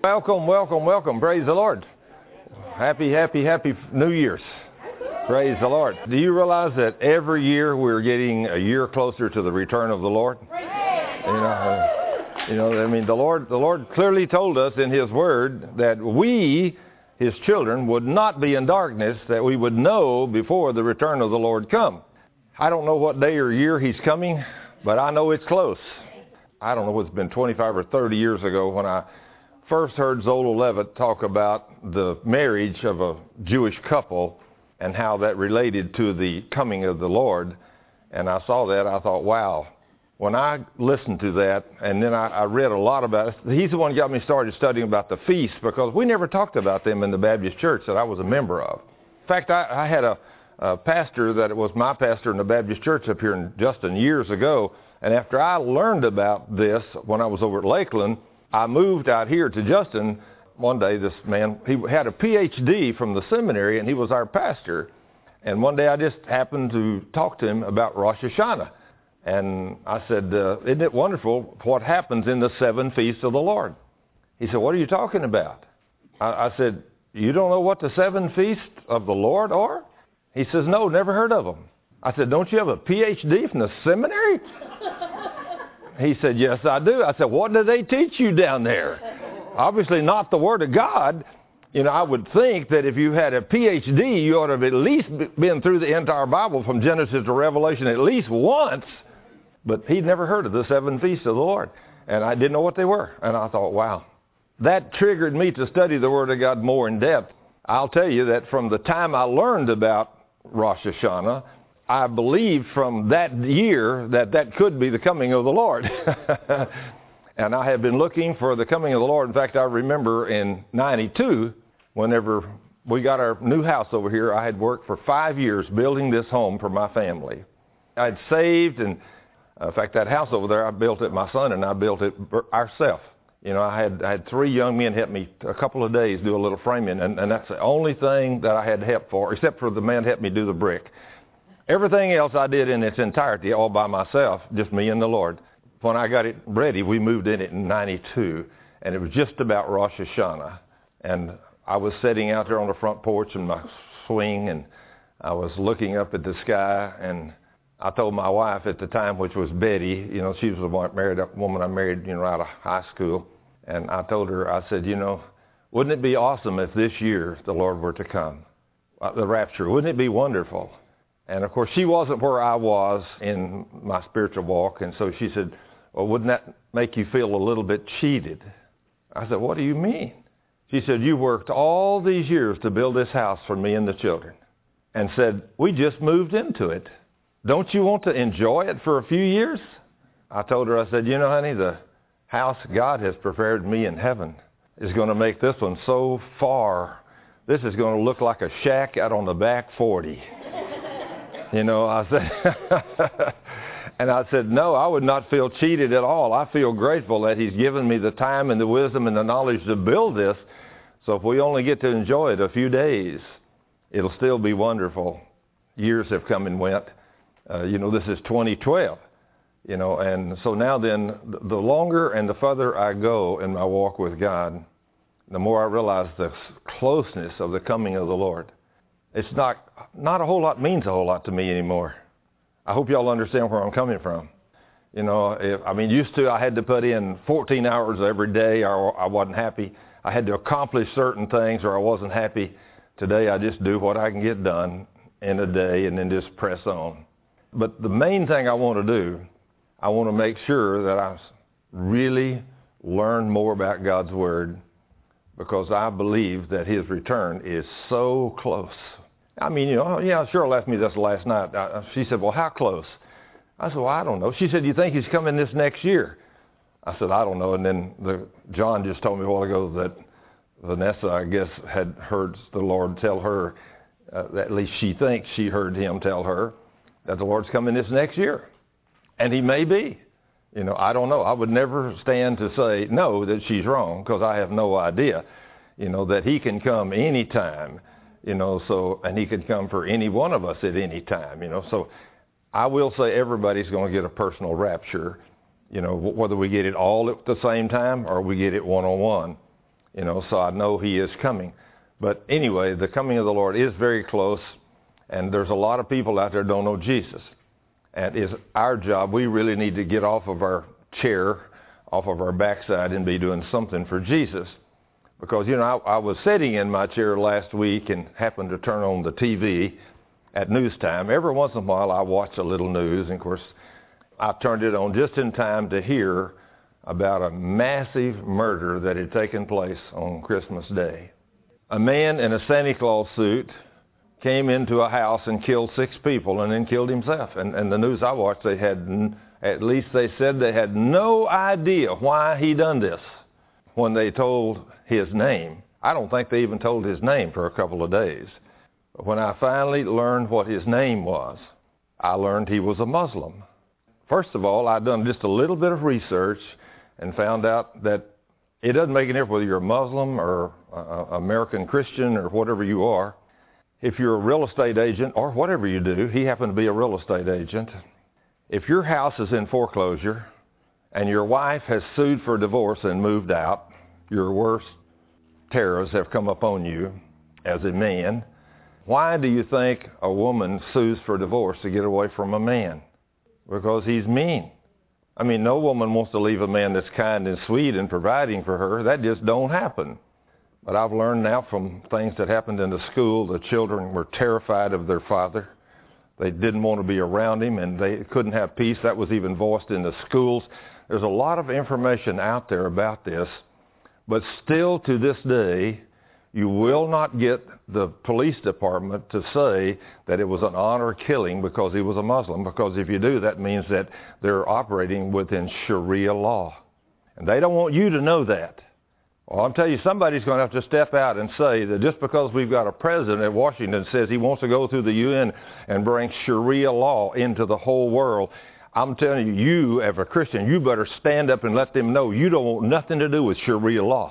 Welcome, welcome, welcome. Praise the Lord. Happy New Year's. Praise the Lord. Do you realize that every year we're getting a year closer to the return of the Lord? The Lord clearly told us in His Word that we, His children, would not be in darkness, that we would know before the return of the Lord come. I don't know what day or year He's coming, but I know it's close. I don't know, it's been 25 or 30 years ago when I first heard Zola Levitt talk about the marriage of a Jewish couple and how that related to the coming of the Lord. And I saw that, I thought, wow. When I listened to that, and then I read a lot about it, he's the one who got me started studying about the feasts, because we never talked about them in the Baptist church that I was a member of. In fact, I had a pastor that was my pastor in the Baptist church up here in Justin years ago, and after I learned about this when I was over at Lakeland, I moved out here to Justin. One day this man, he had a PhD from the seminary, and he was our pastor. And one day I just happened to talk to him about Rosh Hashanah. And I said, isn't it wonderful what happens in the 7 feasts of the Lord? He said, what are you talking about? I said, you don't know what the 7 feasts of the Lord are? He says, no, never heard of them. I said, don't you have a PhD from the seminary? He said, yes, I do. I said, what do they teach you down there? Obviously not the Word of God. I would think that if you had a PhD, you ought to have at least been through the entire Bible from Genesis to Revelation at least once. But he'd never heard of the 7 feasts of the Lord. And I didn't know what they were. And I thought, wow. That triggered me to study the Word of God more in depth. I'll tell you that from the time I learned about Rosh Hashanah, I believed from that year that could be the coming of the Lord. And I have been looking for the coming of the Lord. In fact, I remember in 92, whenever we got our new house over here, I had worked for 5 years building this home for my family. I'd saved, and in fact, that house over there, I built it, my son and I built it ourselves. I had 3 young men help me a couple of days do a little framing, and that's the only thing that I had help for, except for the man helped me do the brick. Everything else I did in its entirety, all by myself, just me and the Lord. When I got it ready, we moved in it in 92, and it was just about Rosh Hashanah. And I was sitting out there on the front porch in my swing, and I was looking up at the sky, and I told my wife at the time, which was Betty, she was the woman I married, out of high school. And I told her, I said, wouldn't it be awesome if this year the Lord were to come? The rapture, wouldn't it be wonderful? And of course, she wasn't where I was in my spiritual walk. And so she said, well, wouldn't that make you feel a little bit cheated? I said, what do you mean? She said, you worked all these years to build this house for me and the children, and said, we just moved into it. Don't you want to enjoy it for a few years? I told her, I said, honey, the house God has prepared me in heaven is going to make this one so far. This is going to look like a shack out on the back 40. I said, and I said, no, I would not feel cheated at all. I feel grateful that He's given me the time and the wisdom and the knowledge to build this. So if we only get to enjoy it a few days, it'll still be wonderful. Years have come and went. This is 2012, and so now then, the longer and the further I go in my walk with God, the more I realize the closeness of the coming of the Lord. It's not a whole lot means a whole lot to me anymore. I hope y'all understand where I'm coming from. Used to I had to put in 14 hours every day or I wasn't happy. I had to accomplish certain things or I wasn't happy. Today I just do what I can get done in a day and then just press on. But the main thing I want to do, I want to make sure that I really learn more about God's Word, because I believe that His return is so close. Cheryl asked me this last night. She said, well, how close? I said, well, I don't know. She said, you think He's coming this next year? I said, I don't know. And then John just told me a while ago that Vanessa, I guess, had heard the Lord tell her, at least she thinks she heard Him tell her, that the Lord's coming this next year. And He may be. I don't know. I would never stand to say, no, that she's wrong, because I have no idea, that He can come anytime, and He can come for any one of us at any time, So I will say everybody's going to get a personal rapture, whether we get it all at the same time or we get it one-on-one. so I know he is coming. But anyway, the coming of the Lord is very close, and there's a lot of people out there don't know Jesus. And it's our job. We really need to get off of our chair, off of our backside, and be doing something for Jesus. Because, I was sitting in my chair last week and happened to turn on the TV at news time. Every once in a while I watch a little news, and of course I turned it on just in time to hear about a massive murder that had taken place on Christmas Day. A man in a Santa Claus suit came into a house and killed 6 people and then killed himself. And the news I watched, they said they had no idea why he done this when they told his name. I don't think they even told his name for a couple of days. But when I finally learned what his name was, I learned he was a Muslim. First of all, I'd done just a little bit of research and found out that it doesn't make any difference whether you're a Muslim or American Christian or whatever you are. If you're a real estate agent or whatever you do, he happened to be a real estate agent. If your house is in foreclosure and your wife has sued for divorce and moved out, your worst terrors have come upon you as a man. Why do you think a woman sues for divorce to get away from a man? Because he's mean. I mean, no woman wants to leave a man that's kind and sweet and providing for her. That just don't happen. But I've learned now from things that happened in the school, the children were terrified of their father. They didn't want to be around him, and they couldn't have peace. That was even voiced in the schools. There's a lot of information out there about this. But still to this day, you will not get the police department to say that it was an honor killing because he was a Muslim, because if you do, that means that they're operating within Sharia law. And they don't want you to know that. Well, I'll tell you, somebody's going to have to step out and say that just because we've got a president at Washington that says he wants to go through the UN and bring Sharia law into the whole world, I'm telling you, you as a Christian, you better stand up and let them know you don't want nothing to do with Sharia law.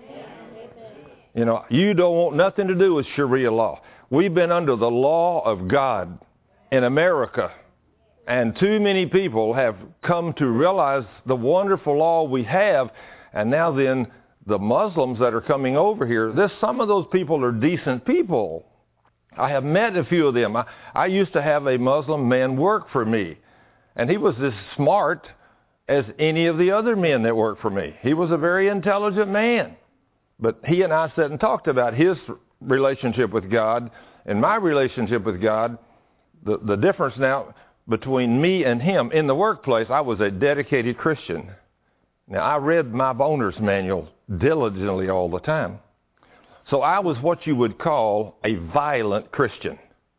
You don't want nothing to do with Sharia law. We've been under the law of God in America, and too many people have come to realize the wonderful law we have, and now then the Muslims that are coming over here, some of those people are decent people. I have met a few of them. I used to have a Muslim man work for me, and he was as smart as any of the other men that worked for me. He was a very intelligent man. But he and I sat and talked about his relationship with God and my relationship with God. The difference now between me and him, in the workplace, I was a dedicated Christian. Now, I read my owner's manual diligently all the time. So I was what you would call a violent Christian.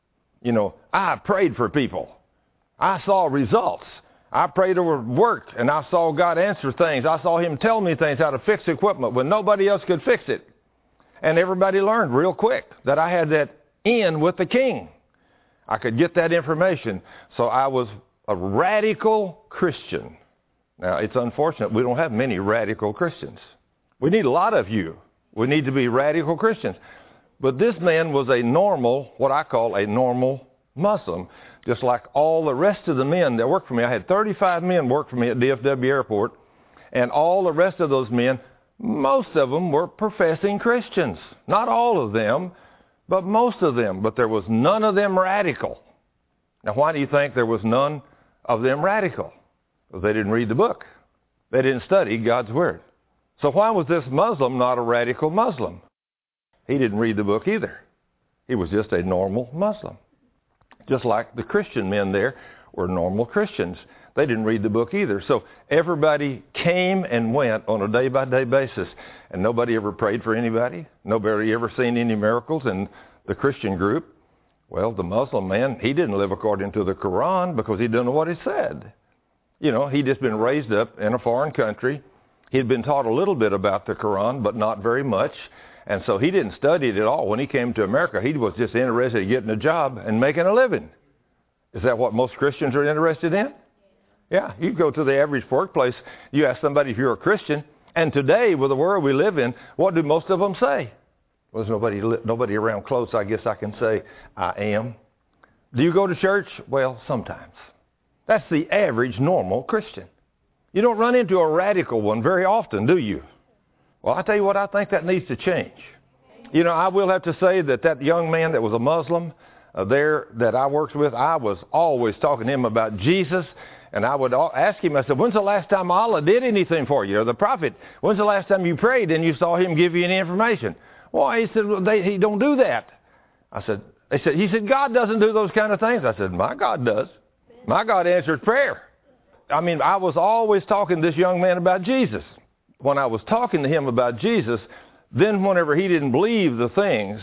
I prayed for people. I saw results. I prayed over work, and I saw God answer things. I saw him tell me things, how to fix equipment when nobody else could fix it. And everybody learned real quick that I had that in with the king. I could get that information. So I was a radical Christian. Now, it's unfortunate we don't have many radical Christians. We need a lot of you. We need to be radical Christians. But this man was a normal, what I call a normal Muslim, just like all the rest of the men that worked for me. I had 35 men work for me at DFW Airport, and all the rest of those men, most of them were professing Christians. Not all of them, but most of them. But there was none of them radical. Now, why do you think there was none of them radical? Because they didn't read the book. They didn't study God's Word. So why was this Muslim not a radical Muslim? He didn't read the book either. He was just a normal Muslim. Just like the Christian men there were normal Christians. They didn't read the book either. So everybody came and went on a day-by-day basis. And nobody ever prayed for anybody. Nobody ever seen any miracles in the Christian group. Well, the Muslim man, he didn't live according to the Quran because he didn't know what it said. He'd just been raised up in a foreign country. He'd been taught a little bit about the Quran, but not very much. And so he didn't study it at all. When he came to America, he was just interested in getting a job and making a living. Is that what most Christians are interested in? Yeah, you go to the average workplace, you ask somebody if you're a Christian, and today, with the world we live in, what do most of them say? Well, there's nobody around close, I guess I can say, I am. Do you go to church? Well, sometimes. That's the average normal Christian. You don't run into a radical one very often, do you? Well, I tell you what, I think that needs to change. You know, I will have to say that young man that was a Muslim there that I worked with, I was always talking to him about Jesus. And I would ask him, I said, when's the last time Allah did anything for you? Or the prophet, when's the last time you prayed and you saw him give you any information? Well, he said, well, he don't do that. He said, God doesn't do those kind of things. I said, my God does. My God answered prayer. I mean, I was always talking to this young man about Jesus. When I was talking to him about Jesus, then whenever he didn't believe the things,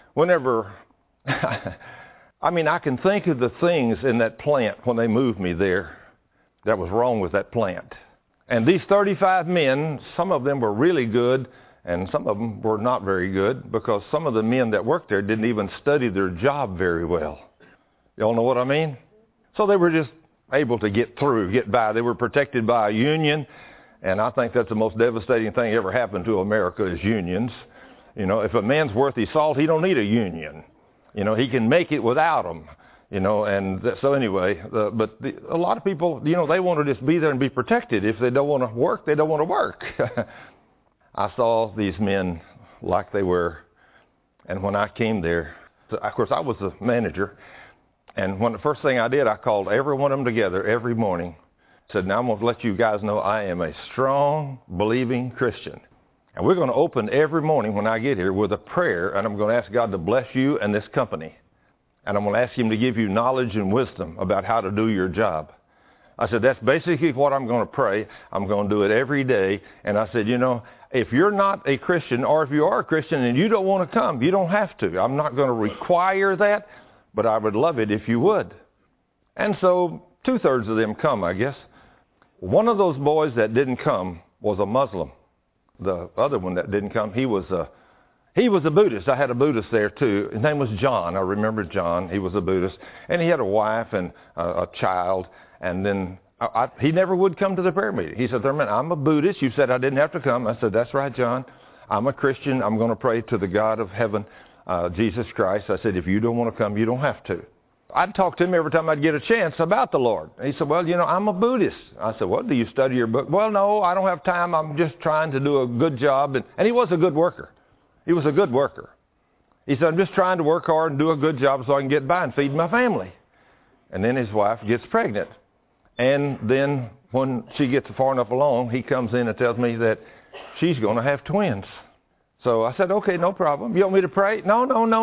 I mean, I can think of the things in that plant when they moved me there that was wrong with that plant. And these 35 men, some of them were really good, and some of them were not very good, because some of the men that worked there didn't even study their job very well. Y'all know what I mean? So they were just able to get by. They were protected by a union, and I think that's the most devastating thing ever happened to America is unions. You know, if a man's worth his salt, he don't need a union. You know, he can make it without them. You know, and so anyway, a lot of people, you know, they want to just be there and be protected. If they don't want to work, they don't want to work. I saw these men like they were, and when I came there, of course, I was the manager, and the first thing I did, I called every one of them together every morning, said, now I'm going to let you guys know I am a strong, believing Christian. And we're going to open every morning when I get here with a prayer, and I'm going to ask God to bless you and this company. And I'm going to ask him to give you knowledge and wisdom about how to do your job. I said, that's basically what I'm going to pray. I'm going to do it every day. And I said, you know, if you're not a Christian, or if you are a Christian and you don't want to come, you don't have to. I'm not going to require that, but I would love it if you would. And so 2/3 of them come, I guess. One of those boys that didn't come was a Muslim. The other one that didn't come, he was a Buddhist. I had a Buddhist there too. His name was John. I remember John. He was a Buddhist. And he had a wife and a child. And then he never would come to the prayer meeting. He said, Thurman, I'm a Buddhist. You said I didn't have to come. I said, that's right, John. I'm a Christian. I'm going to pray to the God of heaven, Jesus Christ. I said, if you don't want to come, you don't have to. I'd talk to him every time I'd get a chance about the Lord. He said, well, you know, I'm a Buddhist. I said, well, do you study your book? Well, no, I don't have time. I'm just trying to do a good job. And he was a good worker. He was a good worker. He said, I'm just trying to work hard and do a good job so I can get by and feed my family. And then his wife gets pregnant. And then when she gets far enough along, he comes in and tells me that she's going to have twins. So I said, okay, no problem. You want me to pray? No,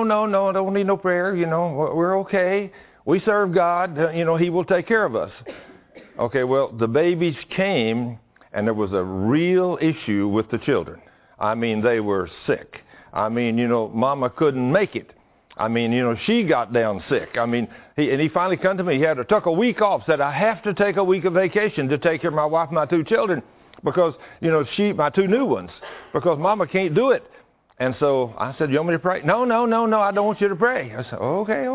I don't need no prayer. You know, we're okay. We serve God. You know, he will take care of us. Okay, well, the babies came, and there was a real issue with the children. I mean, they were sick. I mean, you know, Mama couldn't make it. I mean, you know, she got down sick. I mean, he finally come to me. He had to took a week off, said, I have to take a week of vacation to take care of my wife and my 2 children because, you know, my 2 new ones, because Mama can't do it. And so I said, you want me to pray? No, I don't want you to pray. I said, okay.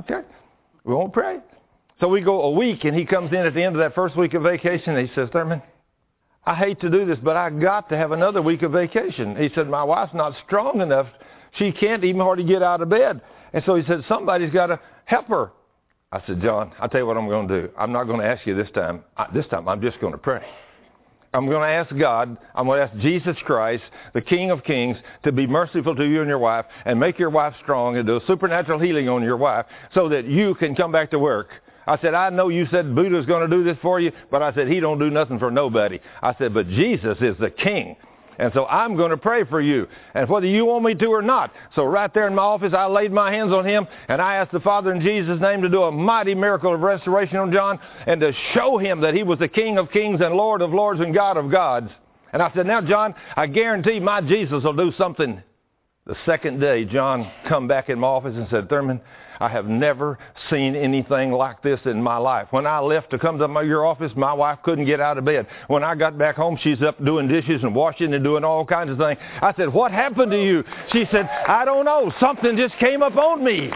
We won't pray. So we go a week, and he comes in at the end of that first week of vacation, and he says, Thurman, I hate to do this, but I got to have another week of vacation. He said, my wife's not strong enough. She can't even hardly get out of bed. And so he said, somebody's got to help her. I said, John, I'll tell you what I'm going to do. I'm not going to ask you this time. This time I'm just going to pray. I'm going to ask God, I'm going to ask Jesus Christ, the King of Kings, to be merciful to you and your wife and make your wife strong and do a supernatural healing on your wife so that you can come back to work. I said, I know you said Buddha's going to do this for you, but I said, he don't do nothing for nobody. I said, but Jesus is the King. And so I'm going to pray for you, and whether you want me to or not. So right there in my office, I laid my hands on him, and I asked the Father in Jesus' name to do a mighty miracle of restoration on John and to show him that he was the King of kings and Lord of lords and God of gods. And I said, now, John, I guarantee my Jesus will do something. The second day, John come back in my office and said, Thurman, I have never seen anything like this in my life. When I left to come to your office, my wife couldn't get out of bed. When I got back home, she's up doing dishes and washing and doing all kinds of things. I said, what happened to you? She said, I don't know. Something just came up on me.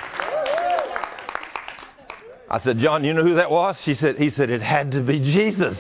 I said, John, you know who that was? He said, it had to be Jesus.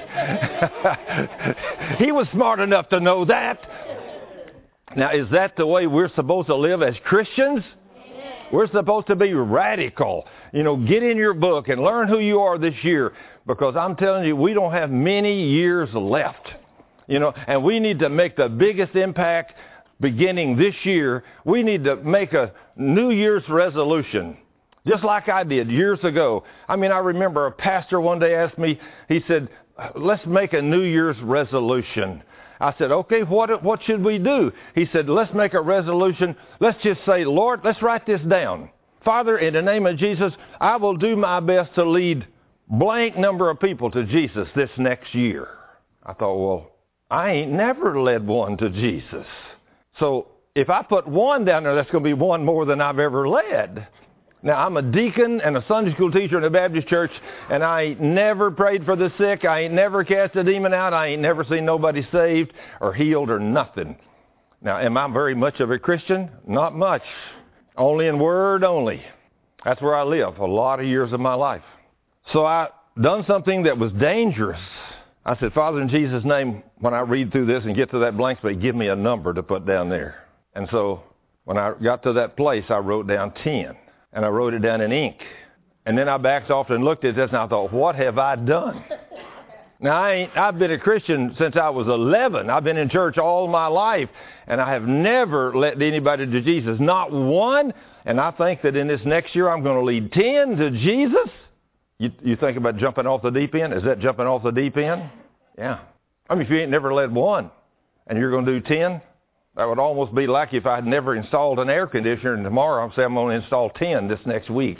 He was smart enough to know that. Now, is that the way we're supposed to live as Christians? We're supposed to be radical. You know, get in your book and learn who you are this year, because I'm telling you, we don't have many years left. and we need to make the biggest impact beginning this year. We need to make a New Year's resolution, just like I did years ago. I remember a pastor one day asked me, he said, let's make a New Year's resolution. I said, okay, what should we do? He said, let's make a resolution. Let's just say, Lord, let's write this down. Father, in the name of Jesus, I will do my best to lead blank number of people to Jesus this next year. I thought, well, I ain't never led one to Jesus. So if I put one down there, that's going to be one more than I've ever led. Now, I'm a deacon and a Sunday school teacher in a Baptist church, and I ain't never prayed for the sick. I ain't never cast a demon out. I ain't never seen nobody saved or healed or nothing. Now, am I very much of a Christian? Not much. Only in word only. That's where I live a lot of years of my life. So I done something that was dangerous. I said, Father, in Jesus' name, when I read through this and get to that blank space, give me a number to put down there. And so when I got to that place, I wrote down 10. And I wrote it down in ink. And then I backed off and looked at this, and I thought, what have I done? Now, I've been a Christian since I was 11. I've been in church all my life, and I have never led anybody to Jesus, not one. And I think that in this next year, I'm going to lead 10 to Jesus. You think about jumping off the deep end? Is that jumping off the deep end? Yeah. If you ain't never led one and you're going to do 10, that would almost be like if I had never installed an air conditioner and tomorrow I'm saying I'm going to install 10 this next week.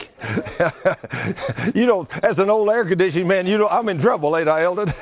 As an old air conditioning man, I'm in trouble, ain't I, Eldon?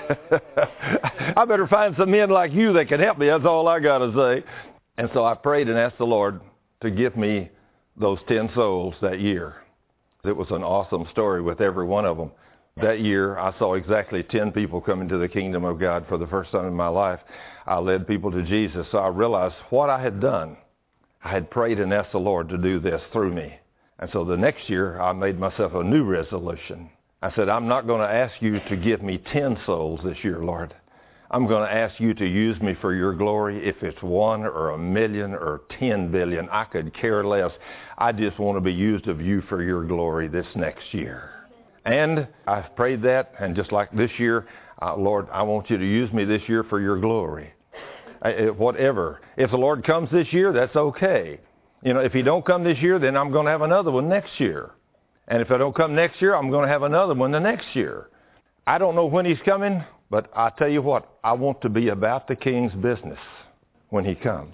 I better find some men like you that can help me. That's all I got to say. And so I prayed and asked the Lord to give me those 10 souls that year. It was an awesome story with every one of them. That year, I saw exactly 10 people come into the kingdom of God for the first time in my life. I led people to Jesus, so I realized what I had done. I had prayed and asked the Lord to do this through me. And so the next year, I made myself a new resolution. I said, I'm not going to ask you to give me 10 souls this year, Lord. I'm going to ask you to use me for your glory. If it's 1 or 1,000,000 or 10 billion, I could care less. I just want to be used of you for your glory this next year. And I've prayed that, and just like this year, Lord, I want you to use me this year for your glory. Whatever. If the Lord comes this year, that's okay. If he don't come this year, then I'm going to have another one next year. And if I don't come next year, I'm going to have another one the next year. I don't know when he's coming, but I tell you what, I want to be about the King's business when he comes.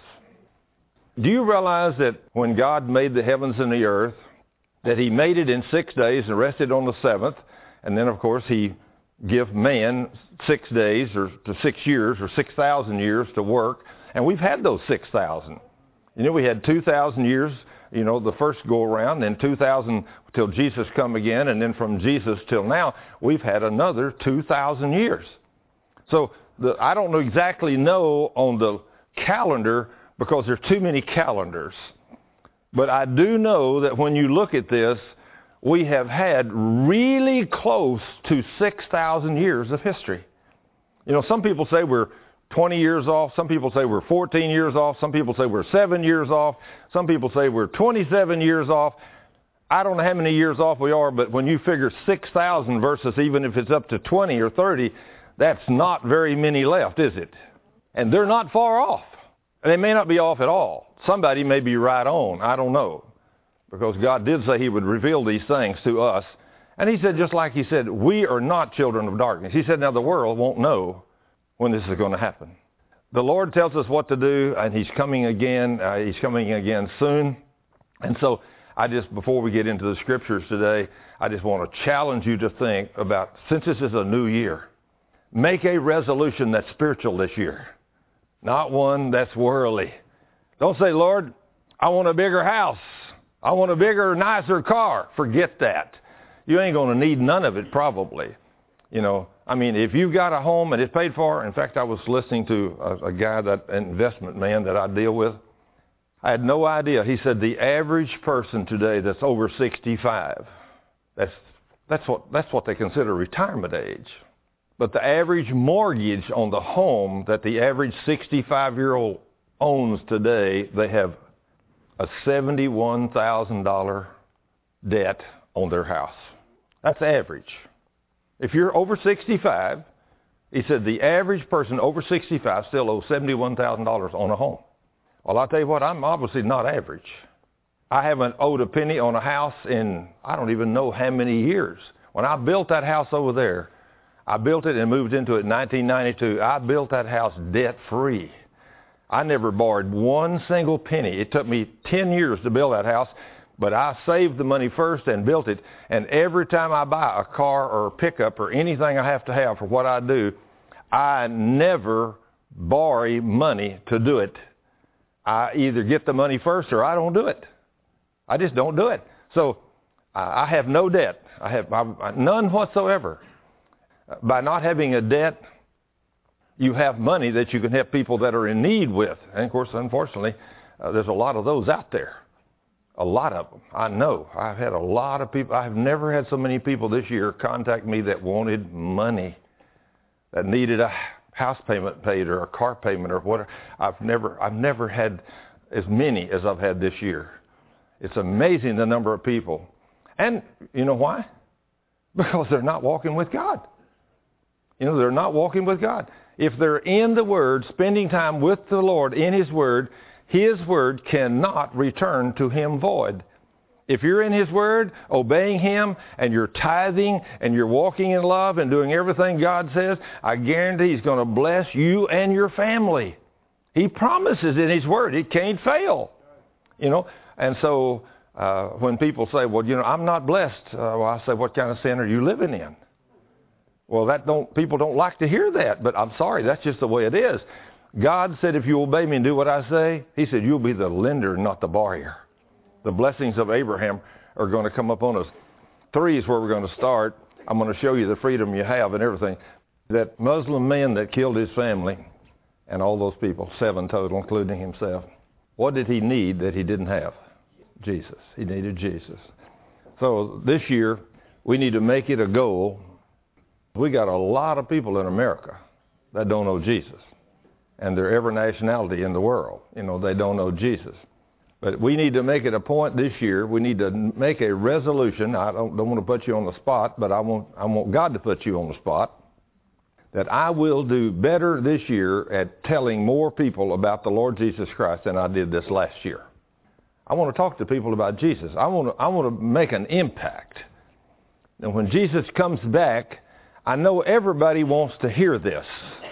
Do you realize that when God made the heavens and the earth, that he made it in 6 days and rested on the seventh, and then, of course, he give man 6 days or to 6 years or 6,000 years to work, and we've had those 6,000. We had 2,000 years, the first go around, then 2,000 till Jesus come again, and then from Jesus till now, we've had another 2,000 years. So I don't exactly know on the calendar because there's too many calendars. But I do know that when you look at this, we have had really close to 6,000 years of history. Some people say we're 20 years off. Some people say we're 14 years off. Some people say we're 7 years off. Some people say we're 27 years off. I don't know how many years off we are, but when you figure 6,000 versus even if it's up to 20 or 30, that's not very many left, is it? And they're not far off. They may not be off at all. Somebody may be right on. I don't know. Because God did say he would reveal these things to us. And he said, just like he said, we are not children of darkness. He said, now the world won't know when this is going to happen. The Lord tells us what to do, and he's coming again. He's coming again soon. And so before we get into the scriptures today, I just want to challenge you to think about, since this is a new year, make a resolution that's spiritual this year. Not one that's worldly. Don't say, Lord, I want a bigger house. I want a bigger, nicer car. Forget that. You ain't going to need none of it probably. If you've got a home and it's paid for, in fact, I was listening to a guy, an investment man that I deal with. I had no idea. He said the average person today that's over 65, that's what they consider retirement age. But the average mortgage on the home that the average 65-year-old owns today, they have a $71,000 debt on their house. That's average. If you're over 65, He said the average person over 65 still owes $71,000 on a home. Well, I'll tell you what, I'm obviously not average. I haven't owed a penny on a house in I don't even know how many years. When I built that house over there, I built it and moved into it in 1992. I built that house debt-free. I never borrowed one single penny. It took me 10 years to build that house, but I saved the money first and built it. And every time I buy a car or a pickup or anything I have to have for what I do, I never borrow money to do it. I either get the money first or I don't do it. I just don't do it. So I have no debt. I have none whatsoever. By not having a debt, you have money that you can help people that are in need with. And, of course, unfortunately, there's a lot of those out there. A lot of them. I know. I've had a lot of people. I have never had so many people this year contact me that wanted money, that needed a house payment paid or a car payment or whatever. I've never had as many as I've had this year. It's amazing the number of people. And you know why? Because they're not walking with God. You know, they're not walking with God. If they're in the Word, spending time with the Lord in His Word cannot return to Him void. If you're in His Word, obeying Him, and you're tithing, and you're walking in love and doing everything God says, I guarantee He's going to bless you and your family. He promises in His Word. It can't fail. You know, and so when people say, well, you know, I'm not blessed, well, I say, what kind of sin are you living in? Well, people don't like to hear that, but I'm sorry, that's just the way it is. God said, if you obey me and do what I say, He said, you'll be the lender, not the borrower. The blessings of Abraham are going to come upon us. 3 is where we're going to start. I'm going to show you the freedom you have and everything. That Muslim man that killed his family and all those people, 7 total, including himself, what did he need that he didn't have? Jesus. He needed Jesus. So this year, we need to make it a goal. We got a lot of people in America that don't know Jesus. And they're every nationality in the world. You know, they don't know Jesus. But we need to make it a point this year. We need to make a resolution. I don't want to put you on the spot, but I want God to put you on the spot. That I will do better this year at telling more people about the Lord Jesus Christ than I did this last year. I want to talk to people about Jesus. I want to make an impact. And when Jesus comes back, I know everybody wants to hear this.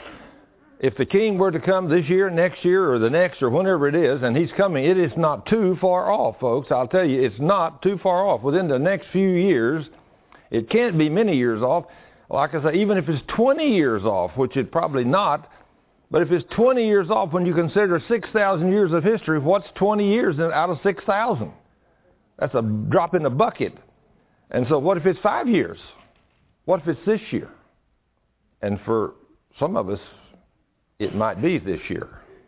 If the King were to come this year, next year, or the next, or whenever it is, and He's coming, it is not too far off, folks. I'll tell you, it's not too far off. Within the next few years, it can't be many years off. Like I say, even if it's 20 years off, which it probably not, but if it's 20 years off, when you consider 6,000 years of history, what's 20 years out of 6,000? That's a drop in the bucket. And so what if it's 5 years? What if it's this year? And for some of us, it might be this year.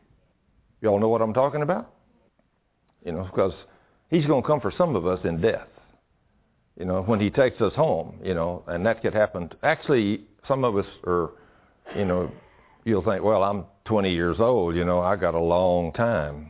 You all know what I'm talking about? You know, because He's going to come for some of us in death. You know, when He takes us home, you know, and that could happen. Actually, some of us are, you know, you'll think, well, I'm 20 years old, you know, I got a long time.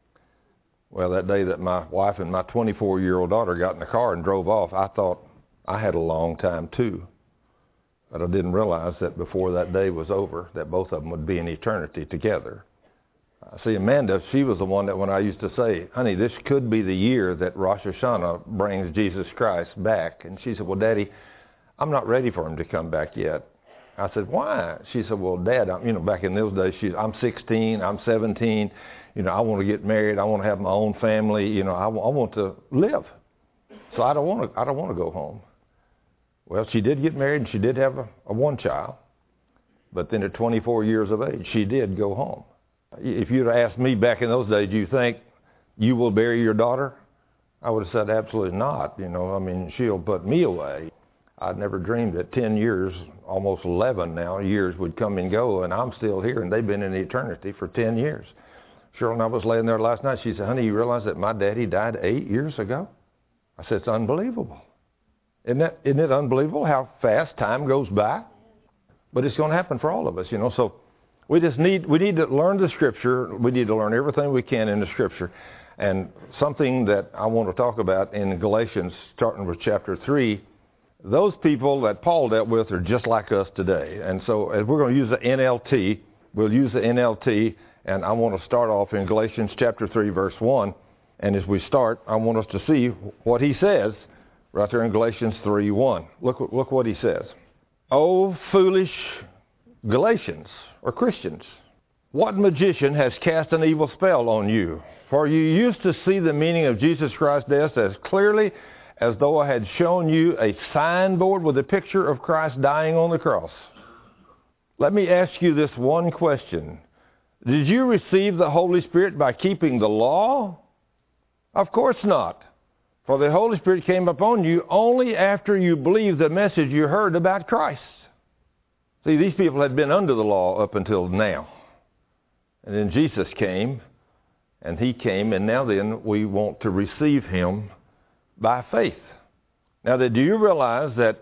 Well, that day that my wife and my 24-year-old daughter got in the car and drove off, I thought I had a long time too. But I didn't realize that before that day was over, that both of them would be in eternity together. See, Amanda, she was the one that when I used to say, honey, this could be the year that Rosh Hashanah brings Jesus Christ back. And she said, well, Daddy, I'm not ready for Him to come back yet. I said, why? She said, well, Dad, back in those days, I'm 16, I'm 17, I want to get married, I want to have my own family, I want to live. So I don't want to go home. Well, she did get married and she did have a one child, but then at 24 years of age, she did go home. If you'd asked me back in those days, do you think you will bury your daughter? I would have said absolutely not. She'll put me away. I'd never dreamed that 10 years, almost 11 now, years would come and go, and I'm still here, and they've been in eternity for 10 years. Cheryl and I was laying there last night. She said, honey, you realize that my daddy died 8 years ago? I said, it's unbelievable. Isn't it unbelievable how fast time goes by? But it's going to happen for all of us, So we need to learn the Scripture. We need to learn everything we can in the Scripture. And something that I want to talk about in Galatians, starting with chapter 3, Those people that Paul dealt with are just like us today. And so as we're going to use the NLT, we'll use the NLT, and I want to start off in Galatians chapter 3, verse 1. And as we start, I want us to see what he says right there in Galatians 3:1. Look what he says. "O foolish Galatians," or Christians, "what magician has cast an evil spell on you? For you used to see the meaning of Jesus Christ's death as clearly as though I had shown you a signboard with a picture of Christ dying on the cross." Let me ask you this one question. Did you receive the Holy Spirit by keeping the law? Of course not. For the Holy Spirit came upon you only after you believed the message you heard about Christ. See, these people had been under the law up until now. And then Jesus came, and he came, and now then we want to receive him by faith. Now, do you realize that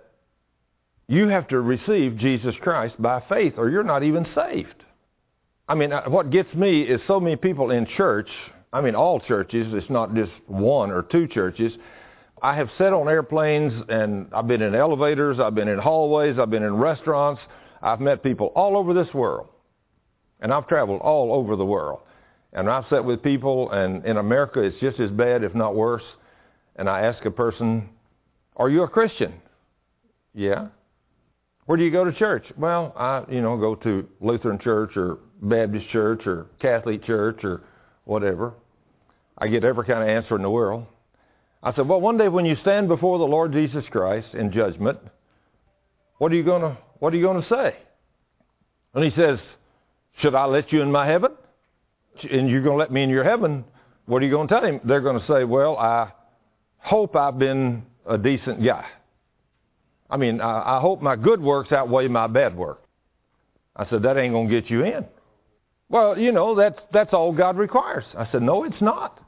you have to receive Jesus Christ by faith, or you're not even saved? I mean, what gets me is so many people in church, I mean all churches, it's not just one or two churches. I have sat on airplanes, and I've been in elevators, I've been in hallways, I've been in restaurants, I've met people all over this world. And I've traveled all over the world. And I've sat with people, and in America it's just as bad, if not worse. And I ask a person, "Are you a Christian?" "Yeah." "Where do you go to church?" "Well, I go to Lutheran church or Baptist church or Catholic church or whatever." I get every kind of answer in the world. I said, "Well, one day when you stand before the Lord Jesus Christ in judgment, what are you going to say?" And he says, "Should I let you in my heaven? And you're going to let me in your heaven, what are you going to tell him?" They're going to say, "Well, I hope I've been a decent guy. I mean, I hope my good works outweigh my bad work." I said, "That ain't going to get you in." "Well, that's all God requires." I said, "No, it's not."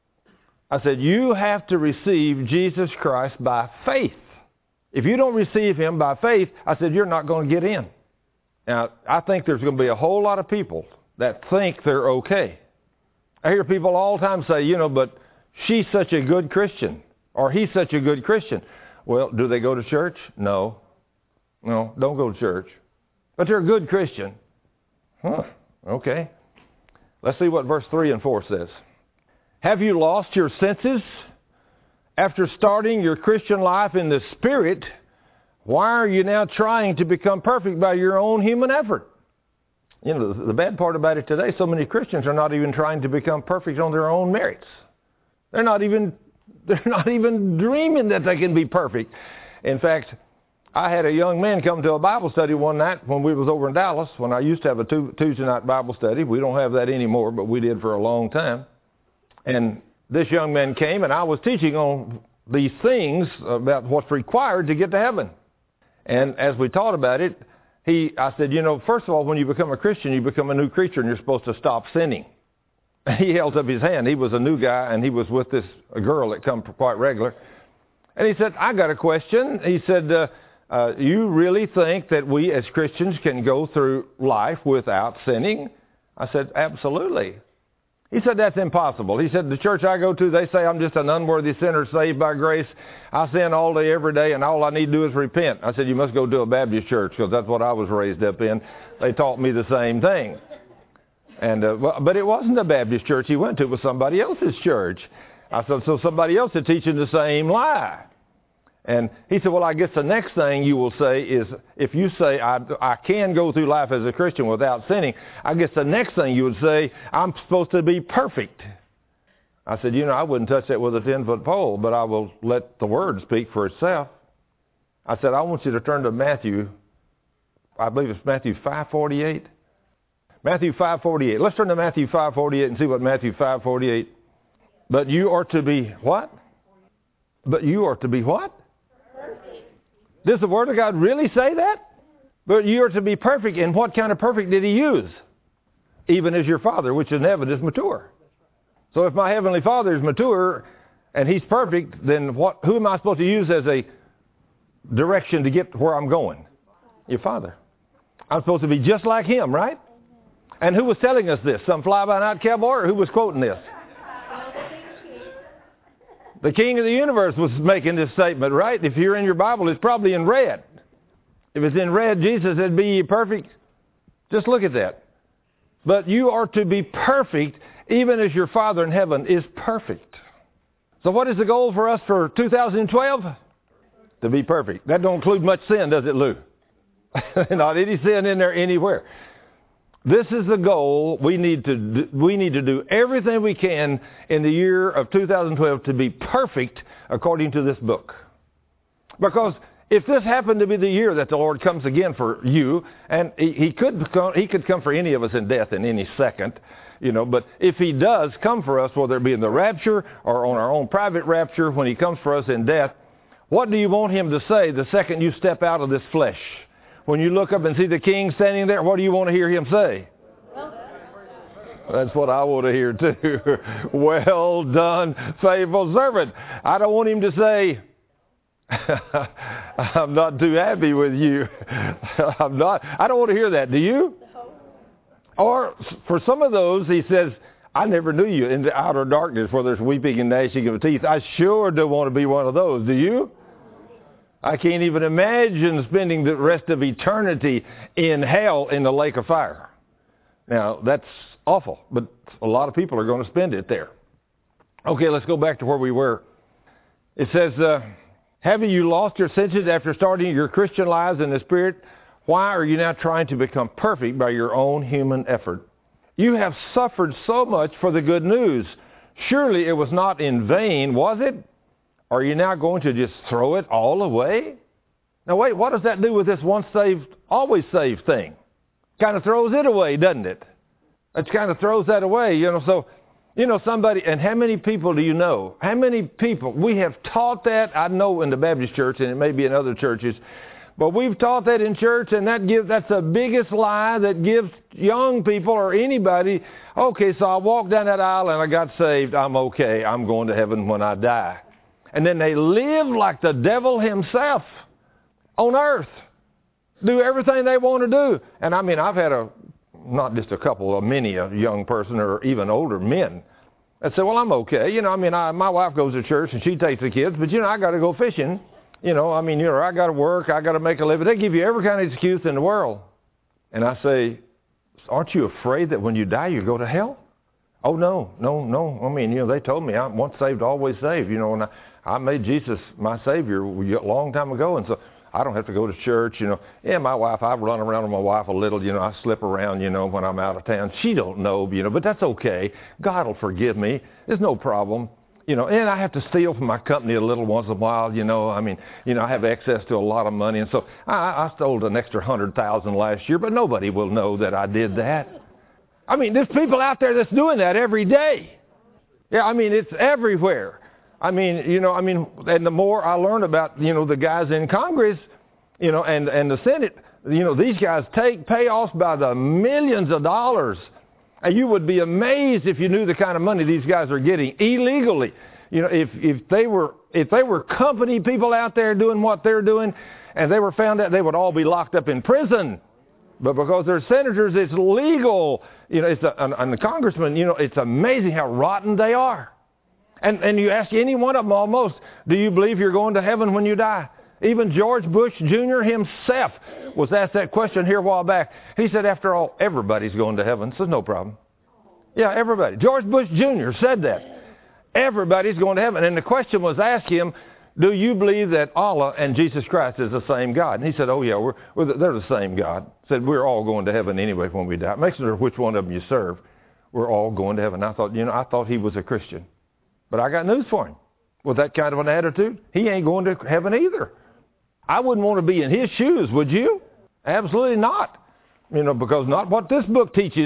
I said, "You have to receive Jesus Christ by faith. If you don't receive him by faith," I said, "you're not going to get in." Now, I think there's going to be a whole lot of people that think they're okay. I hear people all the time say, "But she's such a good Christian," or "he's such a good Christian." Well, do they go to church? No, don't go to church. But they're a good Christian. Okay. Let's see what verse 3 and 4 says. "Have you lost your senses? After starting your Christian life in the Spirit, why are you now trying to become perfect by your own human effort?" The bad part about it today, so many Christians are not even trying to become perfect on their own merits. They're not even dreaming that they can be perfect. In fact, I had a young man come to a Bible study one night when we was over in Dallas, when I used to have a Tuesday night Bible study. We don't have that anymore, but we did for a long time. And this young man came, and I was teaching on these things about what's required to get to heaven. And as we taught about it, I said, first of all, when you become a Christian, you become a new creature, and you're supposed to stop sinning. He held up his hand. He was a new guy, and he was with a girl that come quite regular. And he said, "I got a question." He said, "You really think that we as Christians can go through life without sinning?" I said, "Absolutely." He said, "That's impossible." He said, "The church I go to, they say I'm just an unworthy sinner saved by grace. I sin all day, every day, and all I need to do is repent." I said, "You must go to a Baptist church, because that's what I was raised up in. They taught me the same thing." But it wasn't a Baptist church he went to. It was somebody else's church. I said, "So somebody else is teaching the same lie." And he said, "Well, I guess the next thing you will say is, if you say I can go through life as a Christian without sinning, I guess the next thing you would say, I'm supposed to be perfect." I said, "I wouldn't touch that with a 10-foot pole, but I will let the word speak for itself." I said, "I want you to turn to Matthew, I believe it's Matthew 5:48. Matthew 5:48. Let's turn to Matthew 5:48 and see what Matthew 5:48. "But you are to be" what? "But you are to be" what? Perfect. Does the Word of God really say that? But you are to be perfect. And what kind of perfect did he use? "Even as your Father, which is in heaven, is mature." So if my Heavenly Father is mature and he's perfect, then who am I supposed to use as a direction to get where I'm going? Your Father. I'm supposed to be just like him, right? And who was telling us this? Some fly-by-night cowboy, or who was quoting this? The King of the universe was making this statement, right? If you're in your Bible, it's probably in red. If it's in red, Jesus said, be ye perfect. Just look at that. But you are to be perfect, even as your Father in heaven is perfect. So what is the goal for us for 2012? To be perfect. That don't include much sin, does it, Lou? Not any sin in there anywhere. This is the goal. We need to do everything we can in the year of 2012 to be perfect according to this book. Because if this happened to be the year that the Lord comes again for you, and he could come for any of us in death in any second, but if he does come for us, whether it be in the rapture or on our own private rapture, when he comes for us in death, what do you want him to say the second you step out of this flesh? When you look up and see the King standing there, what do you want to hear him say? That's what I want to hear too. Well done, faithful servant. I don't want him to say, I'm not too happy with you. I don't want to hear that. Do you? Or for some of those, he says, I never knew you in the outer darkness where there's weeping and gnashing of teeth. I sure don't want to be one of those. Do you? I can't even imagine spending the rest of eternity in hell in the lake of fire. Now, that's awful, but a lot of people are going to spend it there. Okay, let's go back to where we were. It says, having you lost your senses after starting your Christian lives in the Spirit, why are you now trying to become perfect by your own human effort? You have suffered so much for the good news. Surely it was not in vain, was it? Are you now going to just throw it all away? Now wait, what does that do with this once saved, always saved thing? Kind of throws it away, doesn't it? It kind of throws that away, So, somebody, and how many people do you know? How many people? We have taught that, I know in the Baptist church, and it may be in other churches, but we've taught that in church, and that's the biggest lie that gives young people or anybody, okay, so I walked down that aisle and I got saved, I'm okay, I'm going to heaven when I die. And then they live like the devil himself on earth. Do everything they want to do. And I've had not just a couple, many a young person or even older men that say, well, I'm okay. My wife goes to church and she takes the kids, but I got to go fishing. I got to work, I got to make a living. They give you every kind of excuse in the world. And I say, aren't you afraid that when you die, you go to hell? Oh, no. They told me I'm once saved, always saved. And I made Jesus my Savior a long time ago, and so I don't have to go to church. Yeah, my wife, I run around with my wife a little. I slip around, when I'm out of town. She don't know, but that's okay. God will forgive me. There's no problem. And I have to steal from my company a little once in a while. I have access to a lot of money, and so I stole an extra 100,000 last year, but nobody will know that I did that. There's people out there that's doing that every day. Yeah, it's everywhere. And the more I learn about, the guys in Congress, and the Senate, these guys take payoffs by the millions of dollars. And you would be amazed if you knew the kind of money these guys are getting illegally. If they were company people out there doing what they're doing, and they were found out, they would all be locked up in prison. But because they're senators, it's legal. And the congressmen, it's amazing how rotten they are. And you ask any one of them almost, do you believe you're going to heaven when you die? Even George Bush Jr. himself was asked that question here a while back. He said, after all, everybody's going to heaven, so no problem. Yeah, everybody. George Bush Jr. said that. Everybody's going to heaven. And the question was asked him, do you believe that Allah and Jesus Christ is the same God? And he said, oh yeah, they're the same God. Said, we're all going to heaven anyway when we die. It makes no difference which one of them you serve. We're all going to heaven. I thought he was a Christian. But I got news for him. With that kind of an attitude, he ain't going to heaven either. I wouldn't want to be in his shoes, would you? Absolutely not. Because not what this book teaches.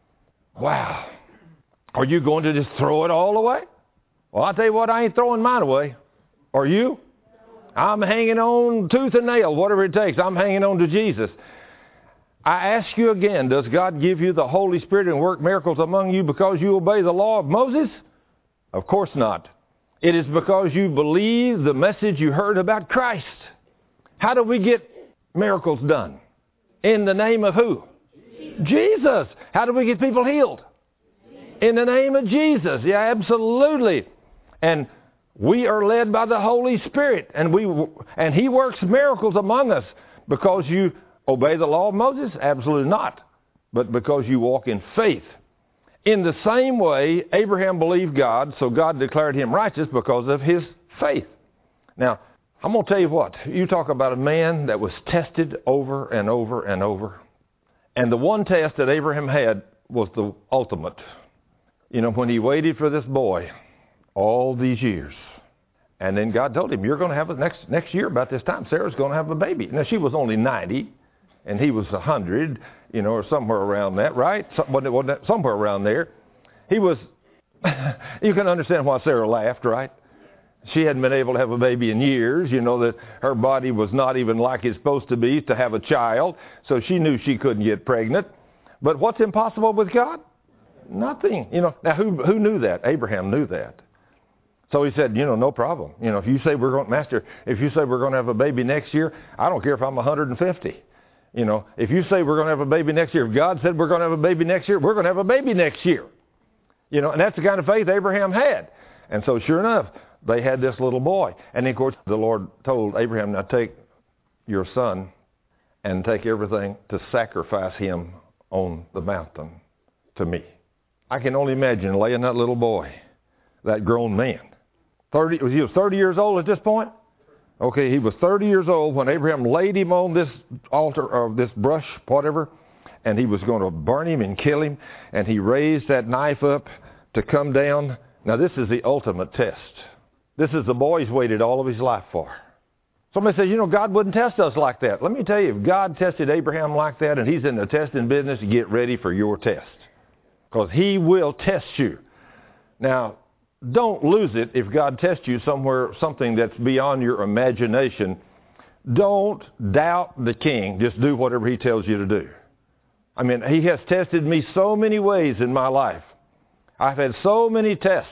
Wow. Are you going to just throw it all away? Well, I'll tell you what, I ain't throwing mine away. Are you? I'm hanging on tooth and nail, whatever it takes. I'm hanging on to Jesus. I ask you again, does God give you the Holy Spirit and work miracles among you because you obey the law of Moses? Of course not. It is because you believe the message you heard about Christ. How do we get miracles done? In the name of who? Jesus. How do we get people healed? In the name of Jesus. Yeah, absolutely. And We are led by the Holy Spirit, and He works miracles among us because you obey the law of Moses? Absolutely not. But because you walk in faith. In the same way, Abraham believed God, so God declared him righteous because of his faith. Now, I'm going to tell you what. You talk about a man that was tested over and over and over. And the one test that Abraham had was the ultimate. You know, when he waited for this boy all these years. And then God told him, you're going to have next year about this time, Sarah's going to have a baby. Now, she was only 90, and he was 100, you know, or somewhere around that, right? Wasn't it somewhere around there? He was, you can understand why Sarah laughed, right? She hadn't been able to have a baby in years, you know, that her body was not even like it's supposed to be to have a child, so she knew she couldn't get pregnant. But what's impossible with God? Nothing. You know, now who knew that? Abraham knew that. So he said, you know, no problem. You know, if you say we're going to have a baby next year, I don't care if I'm 150. You know, if you say we're going to have a baby next year, if God said we're going to have a baby next year, we're going to have a baby next year. You know, and that's the kind of faith Abraham had. And so sure enough, they had this little boy. And of course, the Lord told Abraham, now take your son and take everything to sacrifice him on the mountain to me. I can only imagine laying that little boy, that grown man. He was 30 years old at this point? Okay, he was 30 years old when Abraham laid him on this altar, or this brush, whatever, and he was going to burn him and kill him, and he raised that knife up to come down. Now, this is the ultimate test. This is the boy he's waited all of his life for. Somebody says, you know, God wouldn't test us like that. Let me tell you, if God tested Abraham like that, and he's in the testing business, get ready for your test. Because he will test you. Now, don't lose it if God tests you something that's beyond your imagination. Don't doubt the King. Just do whatever he tells you to do. I mean, he has tested me so many ways in my life. I've had so many tests.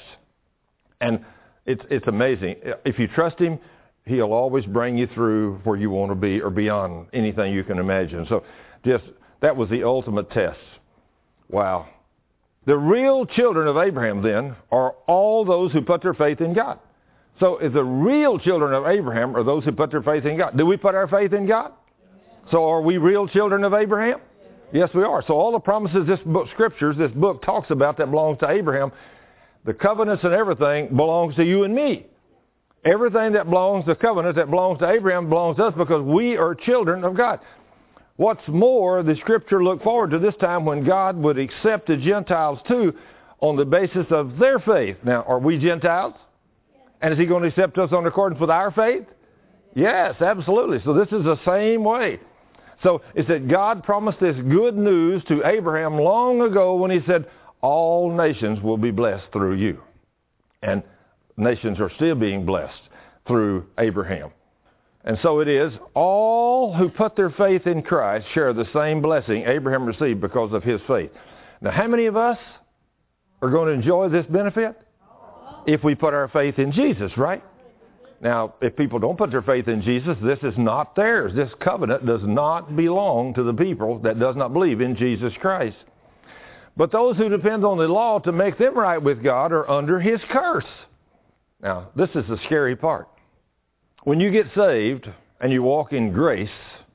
And it's amazing. If you trust him, he'll always bring you through where you want to be or beyond anything you can imagine. So that was the ultimate test. Wow. The real children of Abraham, then, are all those who put their faith in God. So if the real children of Abraham are those who put their faith in God. Do we put our faith in God? So are we real children of Abraham? Yes, we are. So all the promises this book talks about that belongs to Abraham, the covenants and everything belongs to you and me. Everything that belongs to covenants that belongs to Abraham belongs to us because we are children of God. What's more, the Scripture looked forward to this time when God would accept the Gentiles too on the basis of their faith. Now, are we Gentiles? And is he going to accept us in accordance with our faith? Yes, absolutely. So this is the same way. So it's that God promised this good news to Abraham long ago when he said, all nations will be blessed through you. And nations are still being blessed through Abraham. And so it is, all who put their faith in Christ share the same blessing Abraham received because of his faith. Now, how many of us are going to enjoy this benefit? If we put our faith in Jesus, right? Now, if people don't put their faith in Jesus, this is not theirs. This covenant does not belong to the people that does not believe in Jesus Christ. But those who depend on the law to make them right with God are under his curse. Now, this is the scary part. When you get saved and you walk in grace,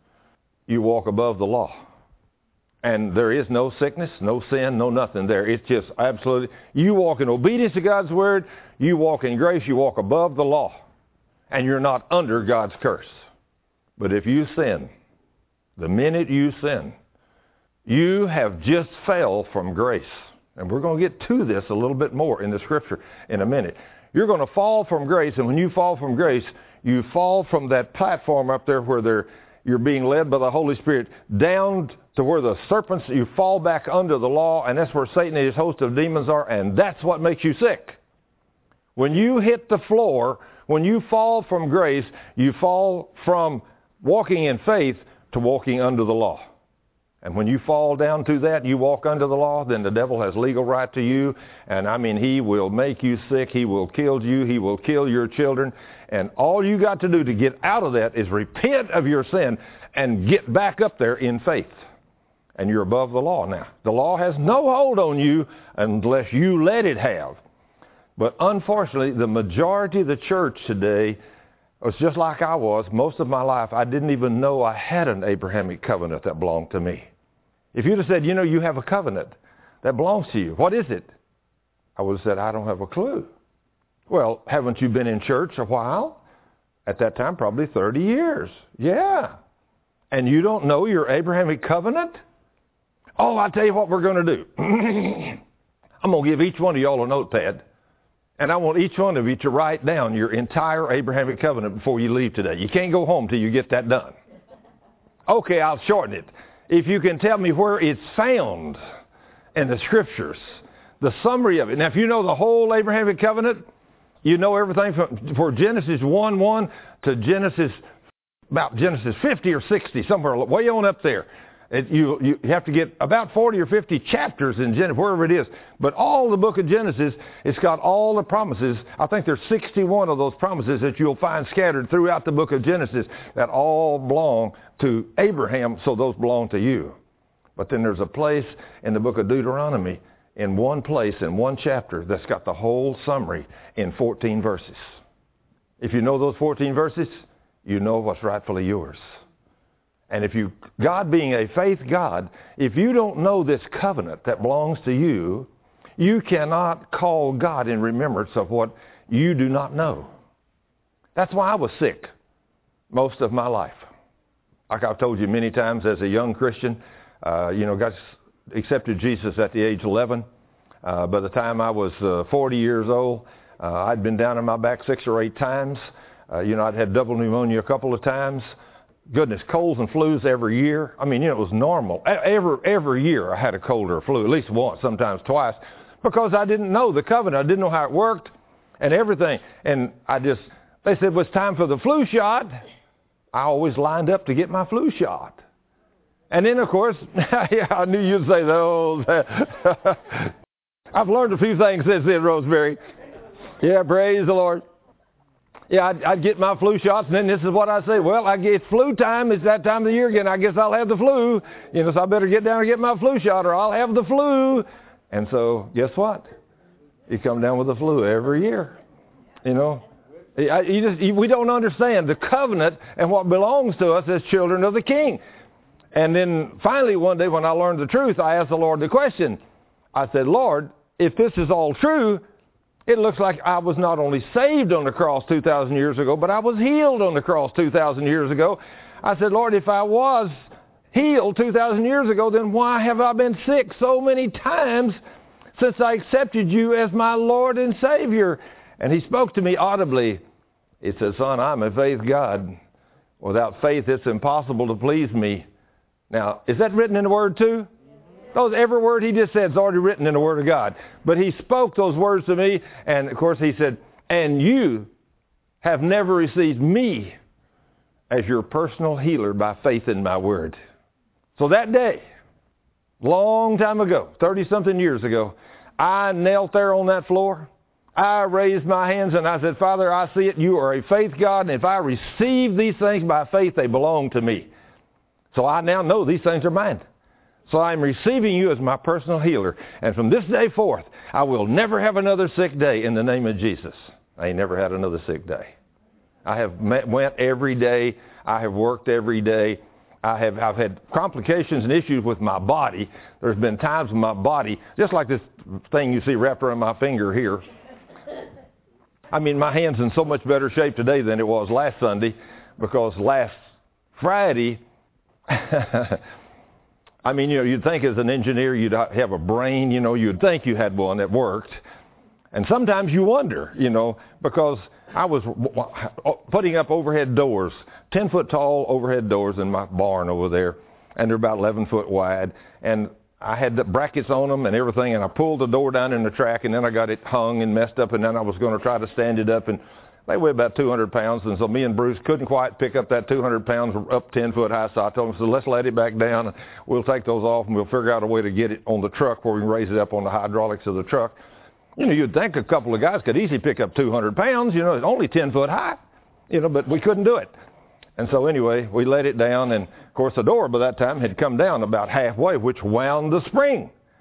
you walk above the law. And there is no sickness, no sin, no nothing there. It's just absolutely, you walk in obedience to God's word, you walk in grace, you walk above the law. And you're not under God's curse. But if you sin, the minute you sin, you have just fell from grace. And we're going to get to this a little bit more in the Scripture in a minute. You're going to fall from grace, and when you fall from grace, you fall from that platform up there where you're being led by the Holy Spirit down to where the serpents, you fall back under the law, and that's where Satan and his host of demons are, and that's what makes you sick. When you hit the floor, when you fall from grace, you fall from walking in faith to walking under the law. And when you fall down to that, you walk under the law, then the devil has legal right to you. And I mean, he will make you sick. He will kill you. He will kill your children. And all you got to do to get out of that is repent of your sin and get back up there in faith. And you're above the law now. The law has no hold on you unless you let it have. But unfortunately, the majority of the church today was just like I was. Most of my life, I didn't even know I had an Abrahamic covenant that belonged to me. If you'd have said, you know, you have a covenant that belongs to you, what is it? I would have said, I don't have a clue. Well, haven't you been in church a while? At that time, probably 30 years. Yeah. And you don't know your Abrahamic covenant? Oh, I'll tell you what we're going to do. I'm going to give each one of y'all a notepad. And I want each one of you to write down your entire Abrahamic covenant before you leave today. You can't go home till you get that done. Okay, I'll shorten it. If you can tell me where it's found in the Scriptures, the summary of it. Now, if you know the whole Abrahamic covenant, you know everything from Genesis 1:1 to about Genesis 50 or 60, somewhere way on up there. You have to get about 40 or 50 chapters in Genesis, wherever it is. But all the book of Genesis, it's got all the promises. I think there's 61 of those promises that you'll find scattered throughout the book of Genesis that all belong to Abraham, so those belong to you. But then there's a place in the book of Deuteronomy, in one place, in one chapter, that's got the whole summary in 14 verses. If you know those 14 verses, you know what's rightfully yours. And God being a faith God, if you don't know this covenant that belongs to you, you cannot call God in remembrance of what you do not know. That's why I was sick most of my life. Like I've told you many times as a young Christian, got accepted Jesus at the age of 11. By the time I was 40 years old, I'd been down on my back 6 or 8 times. I'd had double pneumonia a couple of times. Goodness, colds and flus every year. I mean, it was normal. Every year I had a cold or a flu, at least once, sometimes twice, because I didn't know the covenant. I didn't know how it worked and everything. And they said it was time for the flu shot. I always lined up to get my flu shot. And then, of course, I knew you'd say those. I've learned a few things since then, Rosemary. Yeah, praise the Lord. Yeah, I'd get my flu shots, and then this is what I say. Well, I get flu time. It's that time of the year again. I guess I'll have the flu. So I better get down and get my flu shot, or I'll have the flu. And so, guess what? You come down with the flu every year. We don't understand the covenant and what belongs to us as children of the King. And then finally one day when I learned the truth, I asked the Lord the question. I said, Lord, if this is all true, it looks like I was not only saved on the cross 2,000 years ago, but I was healed on the cross 2,000 years ago. I said, Lord, if I was healed 2,000 years ago, then why have I been sick so many times since I accepted you as my Lord and Savior? And he spoke to me audibly. He said, son, I'm a faith God. Without faith, it's impossible to please me. Now, is that written in the Word too? Every word he just said is already written in the Word of God. But he spoke those words to me, and of course he said, and you have never received me as your personal healer by faith in my Word. So that day, long time ago, 30-something years ago, I knelt there on that floor. I raised my hands and I said, Father, I see it. You are a faith God, and if I receive these things by faith, they belong to me. So I now know these things are mine. So I'm receiving you as my personal healer. And from this day forth, I will never have another sick day in the name of Jesus. I ain't never had another sick day. I have went every day. I have worked every day. I've had complications and issues with my body. There's been times in my body, just like this thing you see wrapped around my finger here. I mean, my hand's in so much better shape today than it was last Sunday, because last Friday, I mean, you'd think as an engineer you'd have a brain, you'd think you had one that worked. And sometimes you wonder, because I was putting up overhead doors, 10-foot tall overhead doors in my barn over there, and they're about 11 foot wide. And I had the brackets on them and everything, and I pulled the door down in the track, and then I got it hung and messed up, and then I was going to try to stand it up, and they weigh about 200 pounds, and so me and Bruce couldn't quite pick up that 200 pounds up 10 foot high, so I told him, so let's let it back down, and we'll take those off, and we'll figure out a way to get it on the truck where we can raise it up on the hydraulics of the truck. You'd think a couple of guys could easily pick up 200 pounds, it's only 10 foot high, but we couldn't do it. And so anyway, we let it down, and of course the door by that time had come down about halfway, which wound the spring.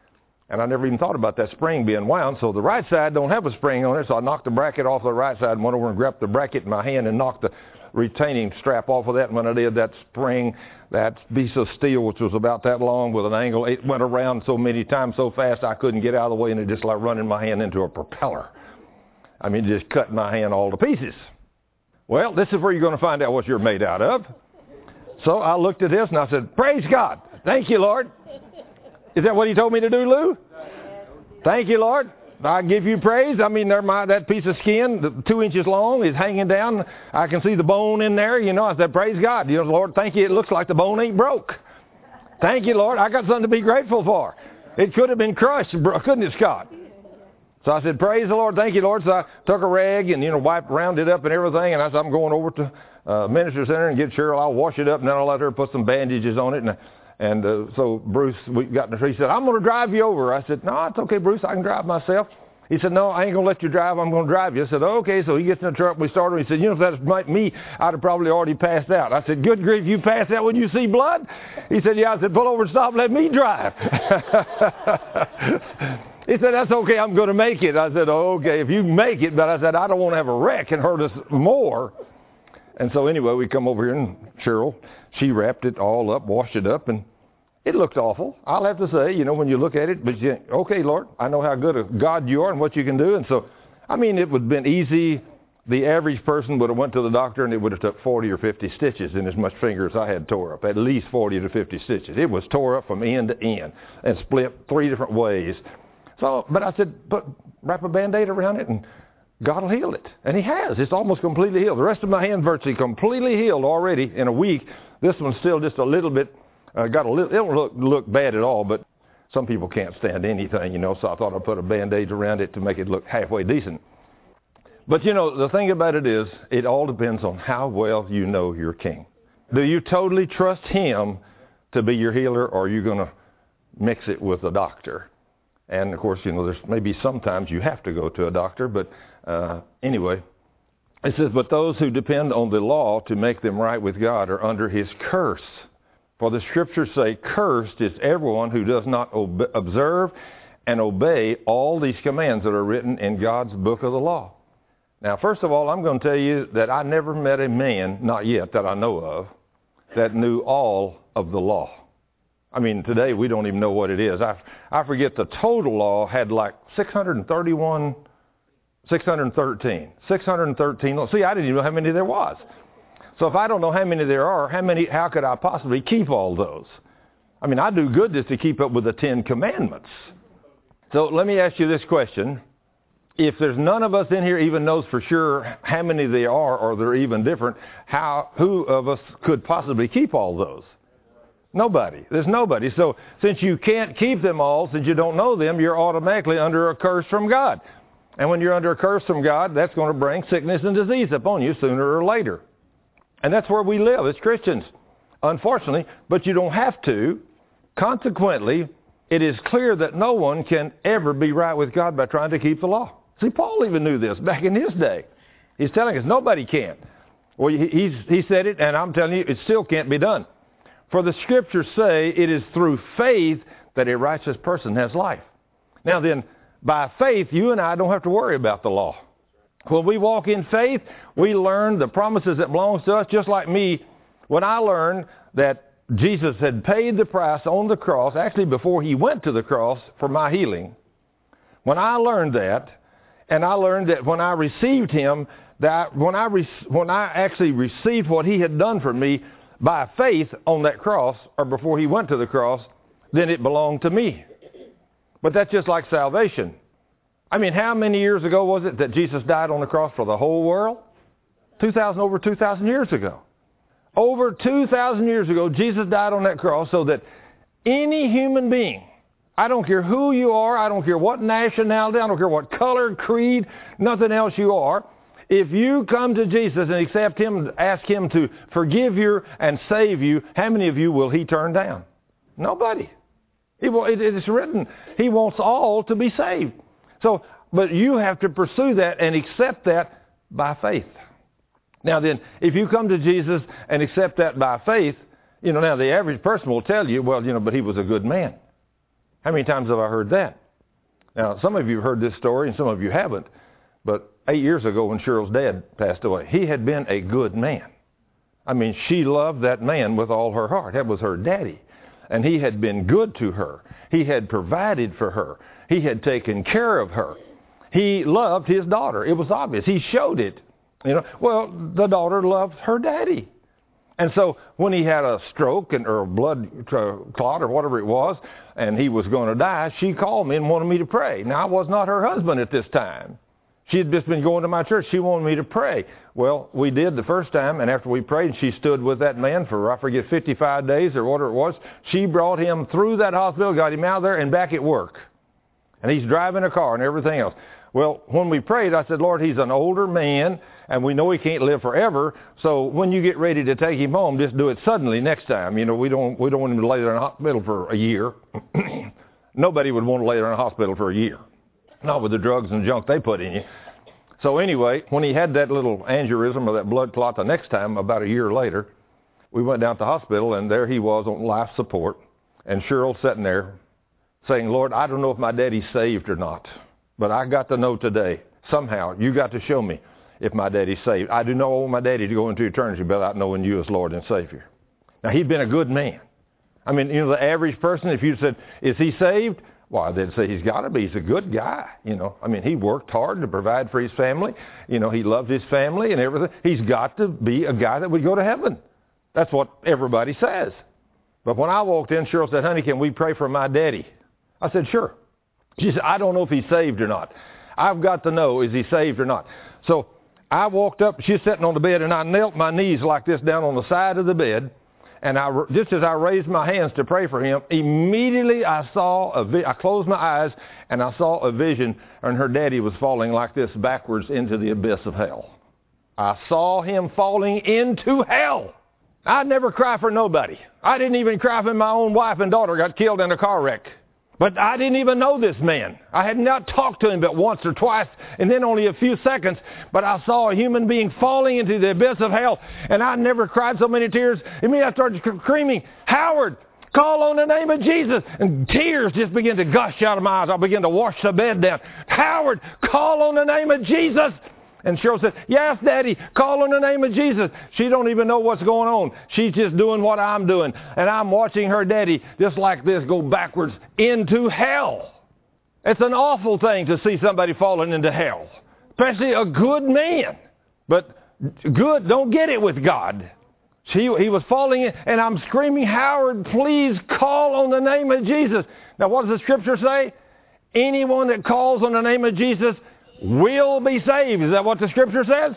And I never even thought about that spring being wound. So the right side don't have a spring on it. So I knocked the bracket off the right side and went over and grabbed the bracket in my hand and knocked the retaining strap off of that. And when I did, that spring, that piece of steel, which was about that long with an angle, it went around so many times so fast I couldn't get out of the way, and it just like running my hand into a propeller. I mean, it just cut my hand all to pieces. Well, this is where you're going to find out what you're made out of. So I looked at this and I said, praise God. Thank you, Lord. Is that what he told me to do, Lou? Thank you, Lord. I give you praise. I mean, that piece of skin, 2 inches long, is hanging down. I can see the bone in there. You know, I said, praise God. You know, Lord, thank you. It looks like the bone ain't broke. Thank you, Lord. I got something to be grateful for. It could have been crushed, couldn't it, Scott? So I said, praise the Lord. Thank you, Lord. So I took a rag and, wiped around it up and everything. And I said, I'm going over to Minister Center and get Cheryl. I'll wash it up, and then I'll let her put some bandages on it. And so Bruce, we got in the tree. He said, I'm going to drive you over. I said, no, it's okay, Bruce. I can drive myself. He said, no, I ain't going to let you drive. I'm going to drive you. I said, okay. So he gets in the truck. We started. He said, if that was me, I'd have probably already passed out. I said, good grief, you passed out when you see blood? He said, yeah. I said, pull over and stop and let me drive. He said, that's okay. I'm going to make it. I said, okay, if you make it. But I said, I don't want to have a wreck and hurt us more. And so anyway, we come over here, and Cheryl, she wrapped it all up, washed it up, and it looked awful. I'll have to say, when you look at it, but okay, Lord, I know how good a God you are and what you can do. And so, I mean, it would have been easy. The average person would have went to the doctor, and it would have took 40 or 50 stitches in as much finger as I had tore up, at least 40 to 50 stitches. It was tore up from end to end and split 3 different ways. So, but I said, wrap a Band-Aid around it, and God will heal it. And he has. It's almost completely healed. The rest of my hand virtually completely healed already in a week. This one's still just a little bit, it don't look bad at all, but some people can't stand anything, so I thought I'd put a Band-Aid around it to make it look halfway decent. But, the thing about it is, it all depends on how well you know your King. Do you totally trust him to be your healer, or are you going to mix it with a doctor? And, of course, there's maybe sometimes you have to go to a doctor, but anyway, it says, but those who depend on the law to make them right with God are under his curse. For the scriptures say, cursed is everyone who does not observe and obey all these commands that are written in God's book of the law. Now, first of all, I'm going to tell you that I never met a man, not yet that I know of, that knew all of the law. I mean, today we don't even know what it is. I forget the total law had like 613. See, I didn't even know how many there was. So if I don't know how many there are, how could I possibly keep all those? I mean, I do good just to keep up with the 10 Commandments. So let me ask you this question. If there's none of us in here even knows for sure how many they are, or they're even different, who of us could possibly keep all those? Nobody. There's nobody. So since you can't keep them all, since you don't know them, you're automatically under a curse from God. And when you're under a curse from God, that's going to bring sickness and disease upon you sooner or later. And that's where we live as Christians, unfortunately. But you don't have to. Consequently, it is clear that no one can ever be right with God by trying to keep the law. See, Paul even knew this back in his day. He's telling us nobody can. Well, he said it, and I'm telling you, it still can't be done. For the scriptures say it is through faith that a righteous person has life. Now then, by faith, you and I don't have to worry about the law. When we walk in faith, we learn the promises that belong to us, just like me. When I learned that Jesus had paid the price on the cross, actually before he went to the cross for my healing, when I learned that, and I learned that when I received him, that when I actually received what he had done for me by faith on that cross, or before he went to the cross, then it belonged to me. But that's just like salvation. I mean, how many years ago was it that Jesus died on the cross for the whole world? Over 2,000 years ago. Over 2,000 years ago, Jesus died on that cross so that any human being, I don't care who you are, I don't care what nationality, I don't care what color, creed, nothing else you are, if you come to Jesus and accept him, ask him to forgive you and save you, how many of you will he turn down? Nobody. It's written, he wants all to be saved. So, but you have to pursue that and accept that by faith. Now then, if you come to Jesus and accept that by faith, now the average person will tell you, well, but he was a good man. How many times have I heard that? Now, some of you have heard this story and some of you haven't. But 8 years ago when Cheryl's dad passed away, he had been a good man. I mean, she loved that man with all her heart. That was her daddy. And he had been good to her. He had provided for her. He had taken care of her. He loved his daughter. It was obvious. He showed it. Well, the daughter loved her daddy. And so when he had a stroke or a blood clot or whatever it was, and he was going to die, she called me and wanted me to pray. Now, I was not her husband at this time. She had just been going to my church. She wanted me to pray. Well, we did the first time, and after we prayed, she stood with that man for, I forget, 55 days or whatever it was. She brought him through that hospital, got him out there and back at work. And he's driving a car and everything else. Well, when we prayed, I said, Lord, he's an older man, and we know he can't live forever. So when you get ready to take him home, just do it suddenly next time. We don't want him to lay there in a hospital for a year. Nobody would want to lay there in a hospital for a year. Not with the drugs and junk they put in you. So anyway, when he had that little aneurysm or that blood clot the next time, about a year later, we went down to the hospital, and there he was on life support. And Cheryl sitting there saying, Lord, I don't know if my daddy's saved or not, but I got to know today, somehow, you got to show me if my daddy's saved. I do not want my daddy to go into eternity without knowing you as Lord and Savior. Now, he'd been a good man. I mean, the average person, if you said, is he saved? Well, they'd say he's got to be. He's a good guy, I mean, he worked hard to provide for his family. He loved his family and everything. He's got to be a guy that would go to heaven. That's what everybody says. But when I walked in, Cheryl said, honey, can we pray for my daddy? I said, sure. She said, I don't know if he's saved or not. I've got to know, is he saved or not? So I walked up. She's sitting on the bed, and I knelt my knees like this down on the side of the bed. And just as I raised my hands to pray for him, immediately I closed my eyes, and I saw a vision, and her daddy was falling like this backwards into the abyss of hell. I saw him falling into hell. I'd never cry for nobody. I didn't even cry when my own wife and daughter got killed in a car wreck. But I didn't even know this man. I had not talked to him but once or twice, and then only a few seconds. But I saw a human being falling into the abyss of hell, and I never cried so many tears. Immediately I started screaming, Howard, call on the name of Jesus. And tears just began to gush out of my eyes. I began to wash the bed down. Howard, call on the name of Jesus. And Cheryl said, yes, Daddy, call on the name of Jesus. She don't even know what's going on. She's just doing what I'm doing. And I'm watching her daddy just like this go backwards into hell. It's an awful thing to see somebody falling into hell, especially a good man. But good don't get it with God. He was falling in, and I'm screaming, Howard, please call on the name of Jesus. Now, what does the Scripture say? Anyone that calls on the name of Jesus will be saved. Is that what the Scripture says?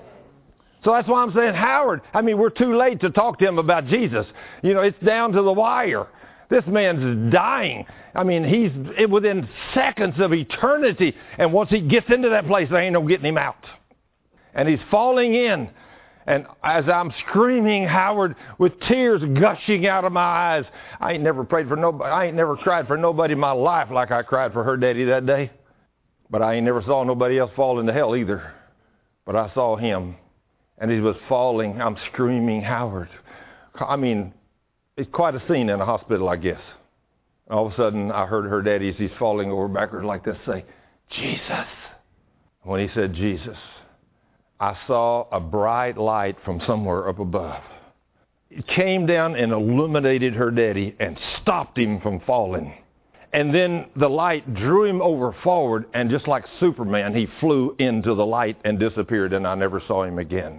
So that's why I'm saying, Howard, we're too late to talk to him about Jesus. It's down to the wire. This man's dying. He's within seconds of eternity. And once he gets into that place, there ain't no getting him out. And he's falling in. And as I'm screaming, Howard, with tears gushing out of my eyes, I ain't never prayed for nobody. I ain't never cried for nobody in my life like I cried for her daddy that day. But I ain't never saw nobody else fall into hell either. But I saw him, and he was falling. I'm screaming, Howard. It's quite a scene in a hospital, I guess. All of a sudden, I heard her daddy, as he's falling over backwards like this, say, Jesus. When he said Jesus, I saw a bright light from somewhere up above. It came down and illuminated her daddy and stopped him from falling. And then the light drew him over forward, and just like Superman, he flew into the light and disappeared, and I never saw him again.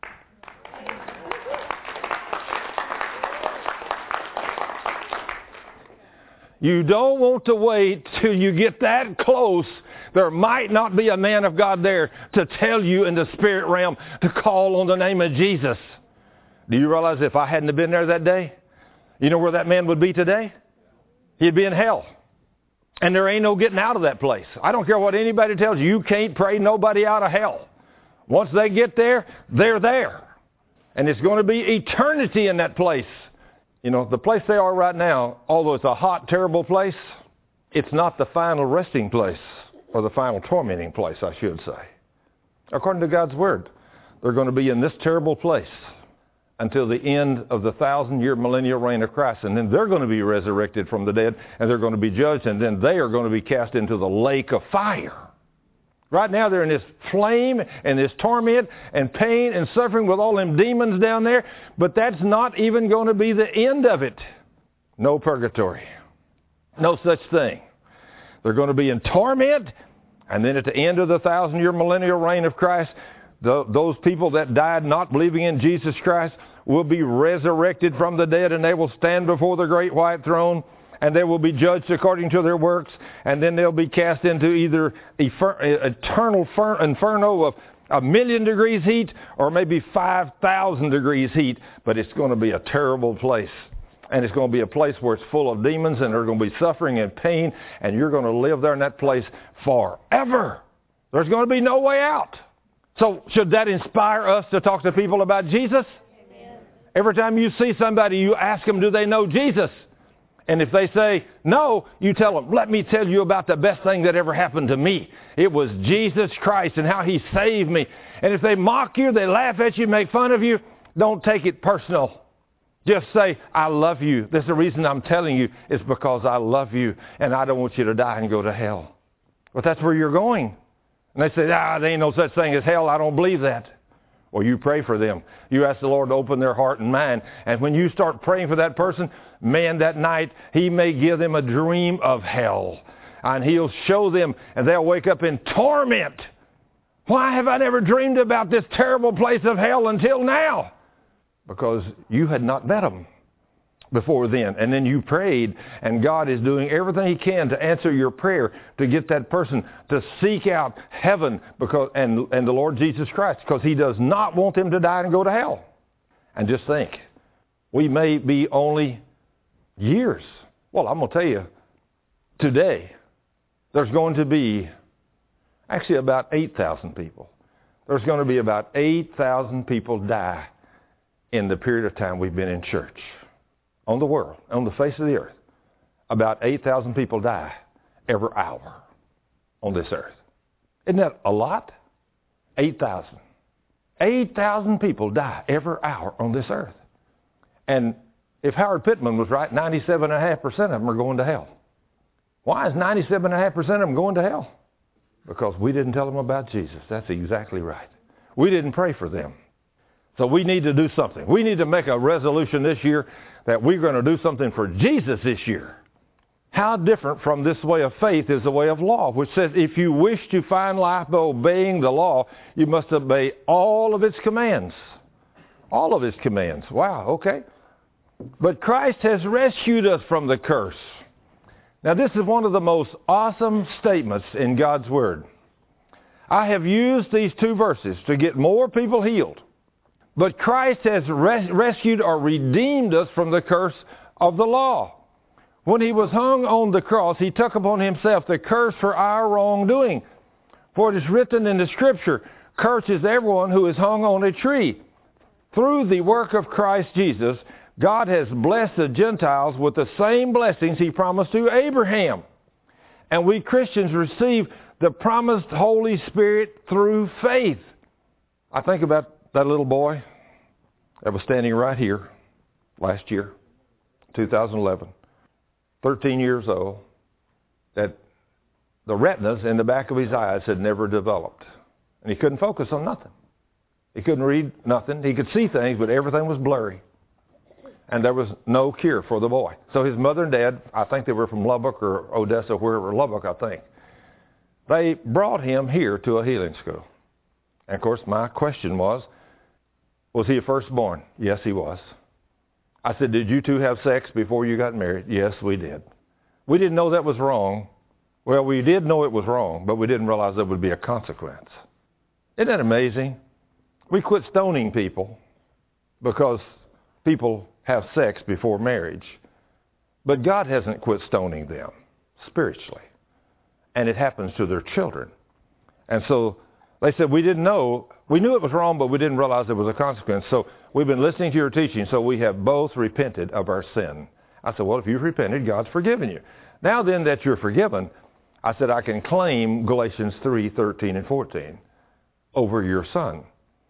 You don't want to wait till you get that close. There might not be a man of God there to tell you in the spirit realm to call on the name of Jesus. Do you realize if I hadn't been there that day, you know where that man would be today? He'd be in hell. And there ain't no getting out of that place. I don't care what anybody tells you. You can't pray nobody out of hell. Once they get there, they're there. And it's going to be eternity in that place. The place they are right now, although it's a hot, terrible place, it's not the final resting place, or the final tormenting place, I should say. According to God's Word, they're going to be in this terrible place until the end of the 1,000-year millennial reign of Christ. And then they're going to be resurrected from the dead, and they're going to be judged, and then they are going to be cast into the lake of fire. Right now they're in this flame and this torment and pain and suffering with all them demons down there, but that's not even going to be the end of it. No purgatory. No such thing. They're going to be in torment, and then at the end of the 1,000-year millennial reign of Christ, those people that died not believing in Jesus Christ will be resurrected from the dead, and they will stand before the great white throne, and they will be judged according to their works, and then they'll be cast into either eternal inferno of 1,000,000 degrees heat or maybe 5,000 degrees heat, but it's going to be a terrible place. And it's going to be a place where it's full of demons, and there's going to be suffering and pain, and you're going to live there in that place forever. There's going to be no way out. So should that inspire us to talk to people about Jesus? Amen. Every time you see somebody, you ask them, do they know Jesus? And if they say no, you tell them, let me tell you about the best thing that ever happened to me. It was Jesus Christ and how He saved me. And if they mock you, they laugh at you, make fun of you, don't take it personal. Just say, I love you. That's the reason I'm telling you. It's because I love you, and I don't want you to die and go to hell. But that's where you're going. And they say, there ain't no such thing as hell. I don't believe that. Well, you pray for them. You ask the Lord to open their heart and mind. And when you start praying for that person, man, that night, He may give them a dream of hell. And He'll show them, and they'll wake up in torment. Why have I never dreamed about this terrible place of hell until now? Because you had not met Him before then. And then you prayed, and God is doing everything He can to answer your prayer, to get that person to seek out heaven and the Lord Jesus Christ, because He does not want them to die and go to hell. And just think, we may be only years. Well, I'm going to tell you, today, there's going to be actually about 8,000 people. There's going to be about 8,000 people die in the period of time we've been in church. On the world, on the face of the earth, about 8,000 people die every hour on this earth. Isn't that a lot? 8,000. 8,000 people die every hour on this earth. And if Howard Pittman was right, 97.5% of them are going to hell. Why is 97.5% of them going to hell? Because we didn't tell them about Jesus. That's exactly right. We didn't pray for them. So we need to do something. We need to make a resolution this year that we're going to do something for Jesus this year. How different from this way of faith is the way of law, which says if you wish to find life by obeying the law, you must obey all of its commands. All of its commands. Wow, okay. But Christ has rescued us from the curse. Now this is one of the most awesome statements in God's Word. I have used these two verses to get more people healed. But Christ has rescued or redeemed us from the curse of the law. When He was hung on the cross, He took upon Himself the curse for our wrongdoing. For it is written in the Scripture, cursed is everyone who is hung on a tree. Through the work of Christ Jesus, God has blessed the Gentiles with the same blessings He promised to Abraham. And we Christians receive the promised Holy Spirit through faith. I think about that little boy that was standing right here last year, 2011, 13 years old, that the retinas in the back of his eyes had never developed. And he couldn't focus on nothing. He couldn't read nothing. He could see things, but everything was blurry. And there was no cure for the boy. So his mother and dad, I think they were from Lubbock or Odessa, wherever, Lubbock, I think. They brought him here to a healing school. And of course, my question was he a firstborn? Yes, he was. I said, did you two have sex before you got married? Yes, we did. We didn't know that was wrong. Well, we did know it was wrong, but we didn't realize there would be a consequence. Isn't that amazing? We quit stoning people because people have sex before marriage. But God hasn't quit stoning them spiritually. And it happens to their children. And so they said, we didn't know. We knew it was wrong, but we didn't realize there was a consequence. So we've been listening to your teaching, so we have both repented of our sin. I said, well, if you've repented, God's forgiven you. Now then that you're forgiven, I said, I can claim Galatians 3:13 and 14 over your son.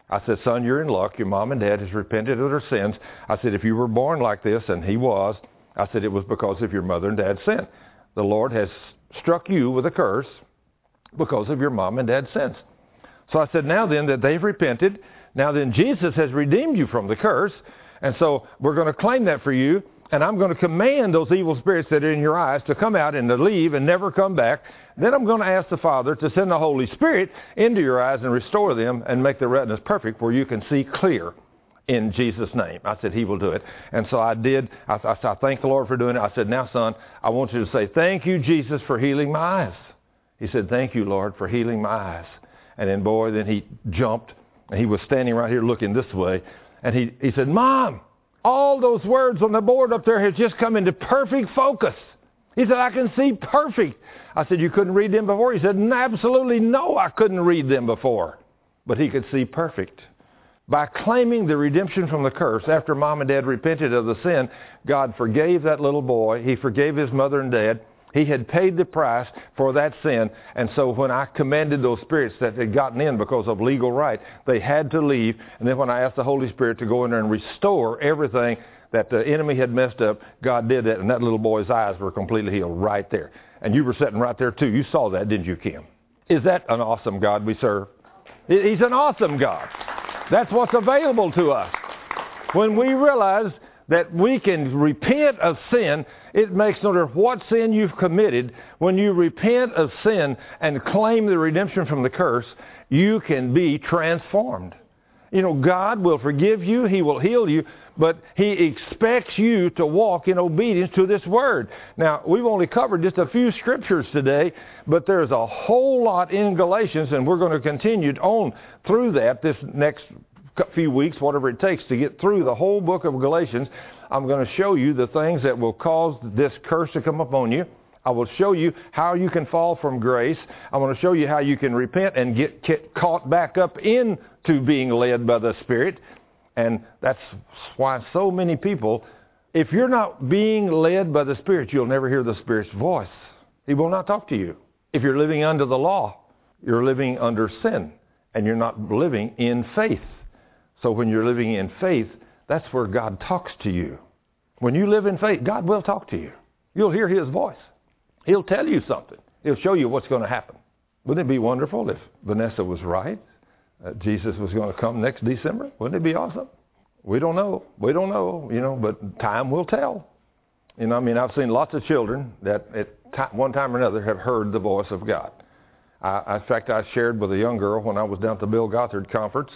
I said, son, you're in luck. Your mom and dad has repented of their sins. I said, if you were born like this, and he was, I said, it was because of your mother and dad's sin. The Lord has struck you with a curse because of your mom and dad's sins. So I said, now then that they've repented, now then Jesus has redeemed you from the curse, and so we're going to claim that for you, and I'm going to command those evil spirits that are in your eyes to come out and to leave and never come back. Then I'm going to ask the Father to send the Holy Spirit into your eyes and restore them and make the retinas perfect where you can see clear in Jesus' name. I said, he will do it. And so I did. I thank the Lord for doing it. I said, now, son, I want you to say, thank you, Jesus, for healing my eyes. He said, thank you, Lord, for healing my eyes. And then, boy, then he jumped, and he was standing right here looking this way. And he said, Mom, all those words on the board up there have just come into perfect focus. He said, I can see perfect. I said, you couldn't read them before? He said, absolutely no, I couldn't read them before. But he could see perfect. By claiming the redemption from the curse, after mom and dad repented of the sin, God forgave that little boy. He forgave his mother and dad. He had paid the price for that sin. And so when I commanded those spirits that had gotten in because of legal right, they had to leave. And then when I asked the Holy Spirit to go in there and restore everything that the enemy had messed up, God did that. And that little boy's eyes were completely healed right there. And you were sitting right there too. You saw that, didn't you, Kim? Is that an awesome God we serve? He's an awesome God. That's what's available to us. When we realize that we can repent of sin, it makes no difference what sin you've committed. When you repent of sin and claim the redemption from the curse, you can be transformed. You know, God will forgive you. He will heal you. But He expects you to walk in obedience to this Word. Now, we've only covered just a few scriptures today, but there's a whole lot in Galatians, and we're going to continue on through that this next few weeks, whatever it takes to get through the whole book of Galatians. I'm going to show you the things that will cause this curse to come upon you. I will show you how you can fall from grace. I want to show you how you can repent and get caught back up into being led by the Spirit. And that's why so many people, if you're not being led by the Spirit, you'll never hear the Spirit's voice. He will not talk to you. If you're living under the law, you're living under sin, and you're not living in faith. So when you're living in faith, that's where God talks to you. When you live in faith, God will talk to you. You'll hear His voice. He'll tell you something. He'll show you what's going to happen. Wouldn't it be wonderful if Vanessa was right? Jesus was going to come next December? Wouldn't it be awesome? We don't know. We don't know, but time will tell. I've seen lots of children that at one time or another have heard the voice of God. In fact, I shared with a young girl when I was down at the Bill Gothard conference.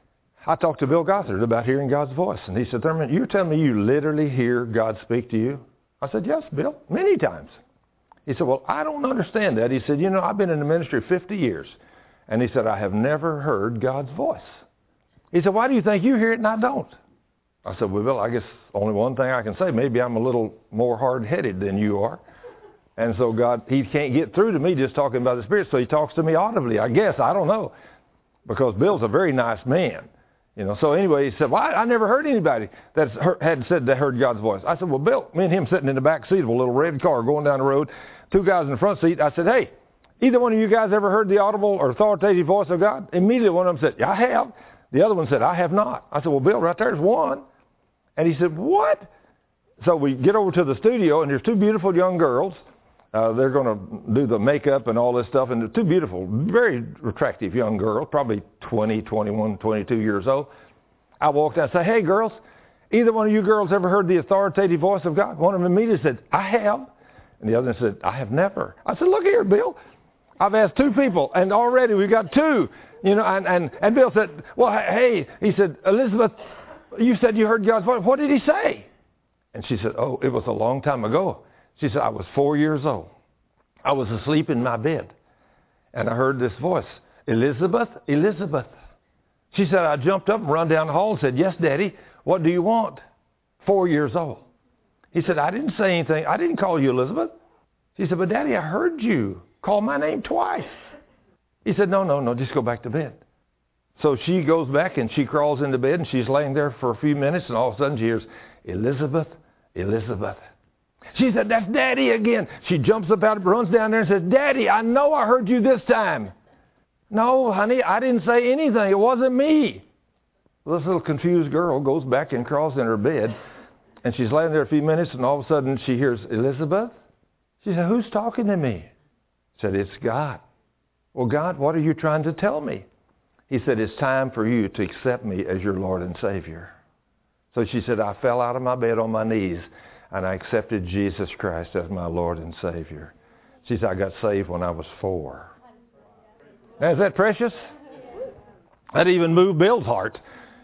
I talked to Bill Gothard about hearing God's voice. And he said, Thurman, you're telling me you literally hear God speak to you? I said, yes, Bill, many times. He said, well, I don't understand that. He said, I've been in the ministry 50 years. And he said, I have never heard God's voice. He said, why do you think you hear it and I don't? I said, well, Bill, I guess only one thing I can say. Maybe I'm a little more hard-headed than you are. And so God, He can't get through to me just talking about the Spirit, so He talks to me audibly, I guess. I don't know. Because Bill's a very nice man. So anyway, he said, well, I never heard anybody that had said they heard God's voice. I said, well, Bill, me and him sitting in the back seat of a little red car going down the road, two guys in the front seat. I said, hey, either one of you guys ever heard the audible or authoritative voice of God? Immediately one of them said, yeah, I have. The other one said, I have not. I said, well, Bill, right there's one. And he said, what? So we get over to the studio, and there's two beautiful young girls. They're going to do the makeup and all this stuff. And they're two beautiful, very attractive young girls, probably 20, 21, 22 years old. I walked out and said, hey, girls, either one of you girls ever heard the authoritative voice of God? One of them immediately said, I have. And the other one said, I have never. I said, look here, Bill. I've asked two people, and already we've got two. And Bill said, well, hey, he said, Elizabeth, you said you heard God's voice. What did He say? And she said, oh, it was a long time ago. She said, I was 4 years old. I was asleep in my bed. And I heard this voice, Elizabeth, Elizabeth. She said, I jumped up and run down the hall and said, yes, Daddy, what do you want? 4 years old. He said, I didn't say anything. I didn't call you Elizabeth. She said, but Daddy, I heard you call my name twice. He said, no, just go back to bed. So she goes back and she crawls into bed and she's laying there for a few minutes, and all of a sudden she hears, Elizabeth, Elizabeth. She said, that's Daddy again. She jumps up out, runs down there and says, Daddy, I know I heard you this time. No, honey, I didn't say anything. It wasn't me. This little confused girl goes back and crawls in her bed, and she's laying there a few minutes, and all of a sudden she hears, Elizabeth? She said, who's talking to me? She said, it's God. Well, God, what are you trying to tell me? He said, it's time for you to accept me as your Lord and Savior. So she said, I fell out of my bed on my knees, and I accepted Jesus Christ as my Lord and Savior. She said, I got saved when I was 4. Now, is that precious? That even moved Bill's heart.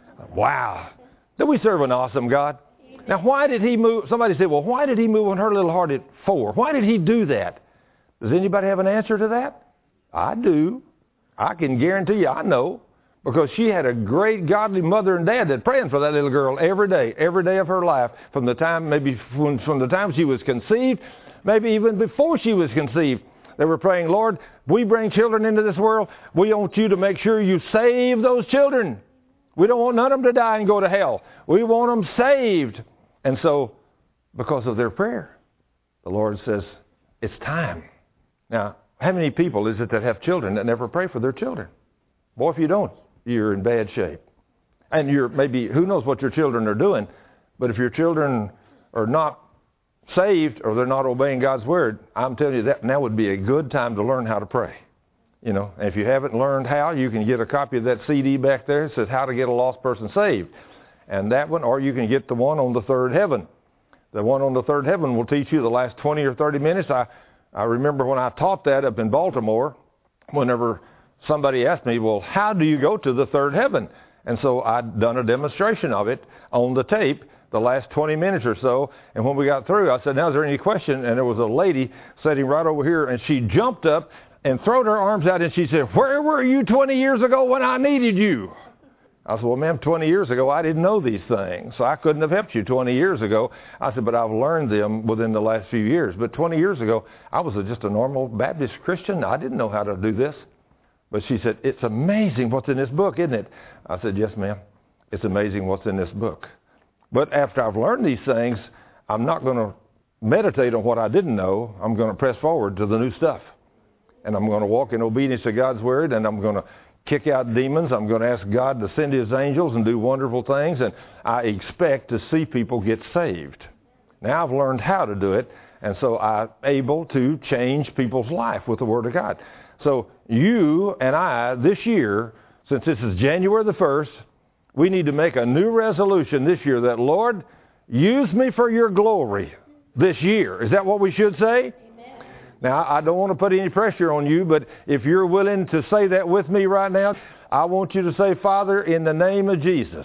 Wow. Do we serve an awesome God? Now, why did he move? Somebody said, well, why did he move on her little heart at 4? Why did he do that? Does anybody have an answer to that? I do. I can guarantee you I know. Because she had a great godly mother and dad that praying for that little girl every day of her life, from the time from the time she was conceived, maybe even before she was conceived. They were praying, Lord, we bring children into this world. We want you to make sure you save those children. We don't want none of them to die and go to hell. We want them saved. And so, because of their prayer, the Lord says, it's time. Now, how many people is it that have children that never pray for their children? Boy, if you don't, you're in bad shape. And you're maybe, who knows what your children are doing, but if your children are not saved or they're not obeying God's word, I'm telling you that now would be a good time to learn how to pray. You know, and if you haven't learned how, you can get a copy of that CD back there. It says How to Get a Lost Person Saved. And that one, or you can get the one on the third heaven. The one on the third heaven will teach you the last 20 or 30 minutes. I remember when I taught that up in Baltimore, whenever somebody asked me, well, how do you go to the third heaven? And so I'd done a demonstration of it on the tape the last 20 minutes or so. And when we got through, I said, now is there any question? And there was a lady sitting right over here, and she jumped up and threw her arms out, and she said, where were you 20 years ago when I needed you? I said, well, ma'am, 20 years ago, I didn't know these things, so I couldn't have helped you 20 years ago. I said, but I've learned them within the last few years. But 20 years ago, I was just a normal Baptist Christian. I didn't know how to do this. But she said, it's amazing what's in this book, isn't it? I said, yes, ma'am. It's amazing what's in this book. But after I've learned these things, I'm not going to meditate on what I didn't know. I'm going to press forward to the new stuff. And I'm going to walk in obedience to God's word, and I'm going to kick out demons. I'm going to ask God to send his angels and do wonderful things, and I expect to see people get saved. Now I've learned how to do it, and so I'm able to change people's life with the word of God. So you and I, this year, since this is January the 1st, we need to make a new resolution this year that, Lord, use me for your glory this year. Is that what we should say? Now, I don't want to put any pressure on you, but if you're willing to say that with me right now, I want you to say, Father, in the name of Jesus,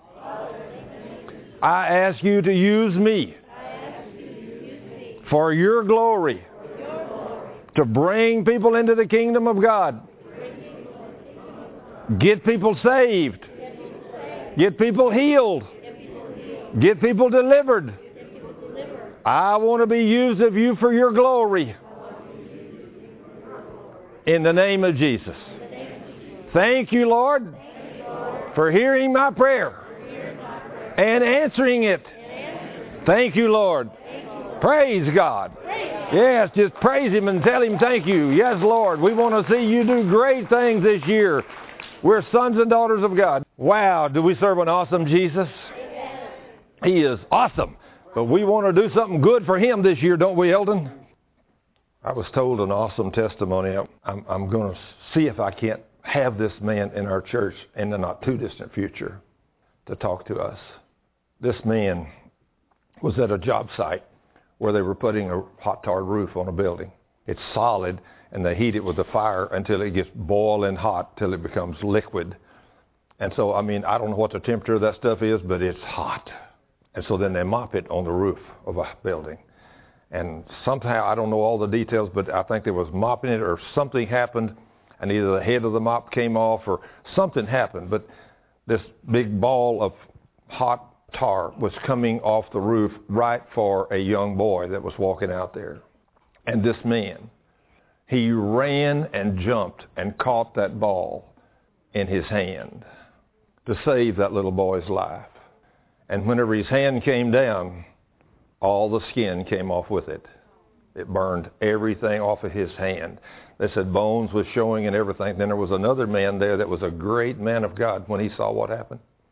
I ask you to use me for your glory, to bring people into the kingdom of God, get people saved, get people healed, get people delivered. I want to be used of you for your glory. In the name of Jesus. Thank you, Lord, for hearing my prayer and answering it. Thank you, Lord. Praise God. Yes, just praise him and tell him thank you. Yes, Lord, we want to see you do great things this year. We're sons and daughters of God. Wow, do we serve an awesome Jesus? He is awesome. But we want to do something good for him this year, don't we, Eldon? I was told an awesome testimony. I'm going to see if I can't have this man in our church in the not too distant future to talk to us. This man was at a job site where they were putting a hot tar roof on a building. It's solid, and they heat it with a fire until it gets boiling hot, till it becomes liquid. And so, I don't know what the temperature of that stuff is, but it's hot. And so then they mop it on the roof of a building. And somehow, I don't know all the details, but I think there was mopping it or something happened, and either the head of the mop came off or something happened. But this big ball of hot tar was coming off the roof right for a young boy that was walking out there. And this man, he ran and jumped and caught that ball in his hand to save that little boy's life. And whenever his hand came down, all the skin came off with it. It burned everything off of his hand. They said bones was showing and everything. Then there was another man there that was a great man of God when he saw what happened.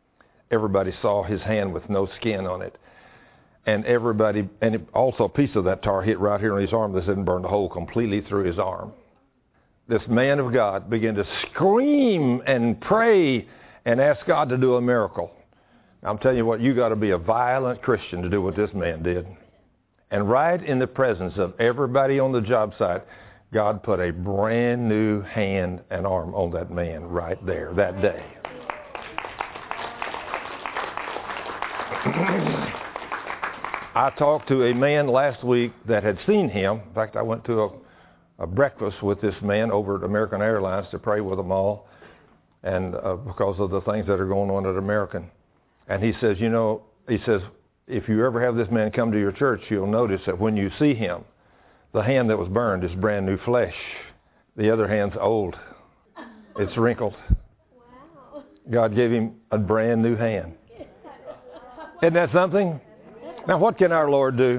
everybody saw his hand with no skin on it. And also a piece of that tar hit right here on his arm. They said and burned a hole completely through his arm. This man of God began to scream and pray and ask God to do a miracle. I'm telling you what, you got to be a violent Christian to do what this man did. And right in the presence of everybody on the job site, God put a brand new hand and arm on that man right there that day. I talked to a man last week that had seen him. In fact, I went to a breakfast with this man over at American Airlines to pray with them all, and because of the things that are going on at American. And he says, if you ever have this man come to your church, you'll notice that when you see him, the hand that was burned is brand new flesh. The other hand's old. It's wrinkled. Wow. God gave him a brand new hand. Isn't that something? Now, what can our Lord do?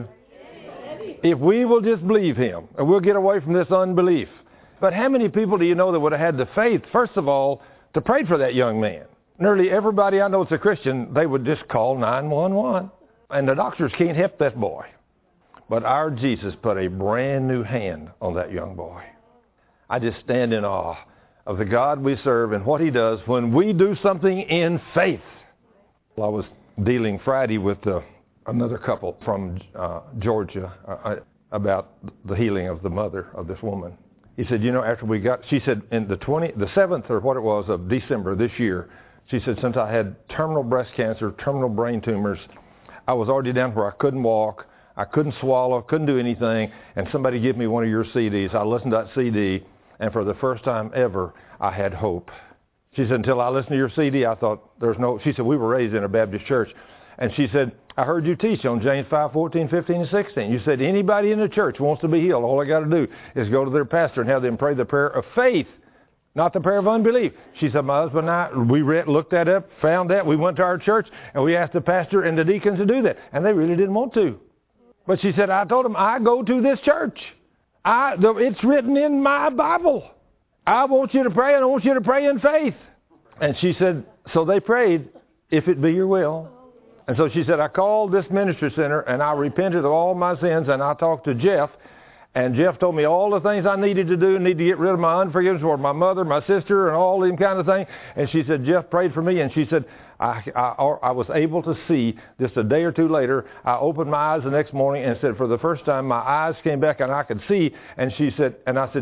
If we will just believe him, and we'll get away from this unbelief. But how many people do you know that would have had the faith, first of all, to pray for that young man? Nearly everybody I know that's a Christian, they would just call 911. And the doctors can't help that boy. But our Jesus put a brand new hand on that young boy. I just stand in awe of the God we serve and what he does when we do something in faith. Well, I was dealing Friday with another couple from Georgia about the healing of the mother of this woman. He said, she said in the 7th or what it was of December this year, she said, since I had terminal breast cancer, terminal brain tumors, I was already down where I couldn't walk, I couldn't swallow, couldn't do anything, and somebody gave me one of your CDs. I listened to that CD, and for the first time ever, I had hope. She said, until I listened to your CD, I thought she said, we were raised in a Baptist church. And she said, I heard you teach on James 5:14, 15, and 16. You said anybody in the church wants to be healed. All I got to do is go to their pastor and have them pray the prayer of faith, not the prayer of unbelief. She said, my husband and I, we looked that up, found that. We went to our church, and we asked the pastor and the deacons to do that. And they really didn't want to. But she said, I told them, I go to this church. It's written in my Bible. I want you to pray, and I want you to pray in faith. And she said, so they prayed, if it be your will. And so she said, I called this ministry center, and I repented of all my sins, and I talked to Jeff. And Jeff told me all the things I needed to do, need to get rid of my unforgiveness toward my mother, my sister, and all them kind of things. And she said, Jeff prayed for me, and she said, I was able to see just a day or two later. I opened my eyes the next morning and said, for the first time, my eyes came back and I could see. And she said,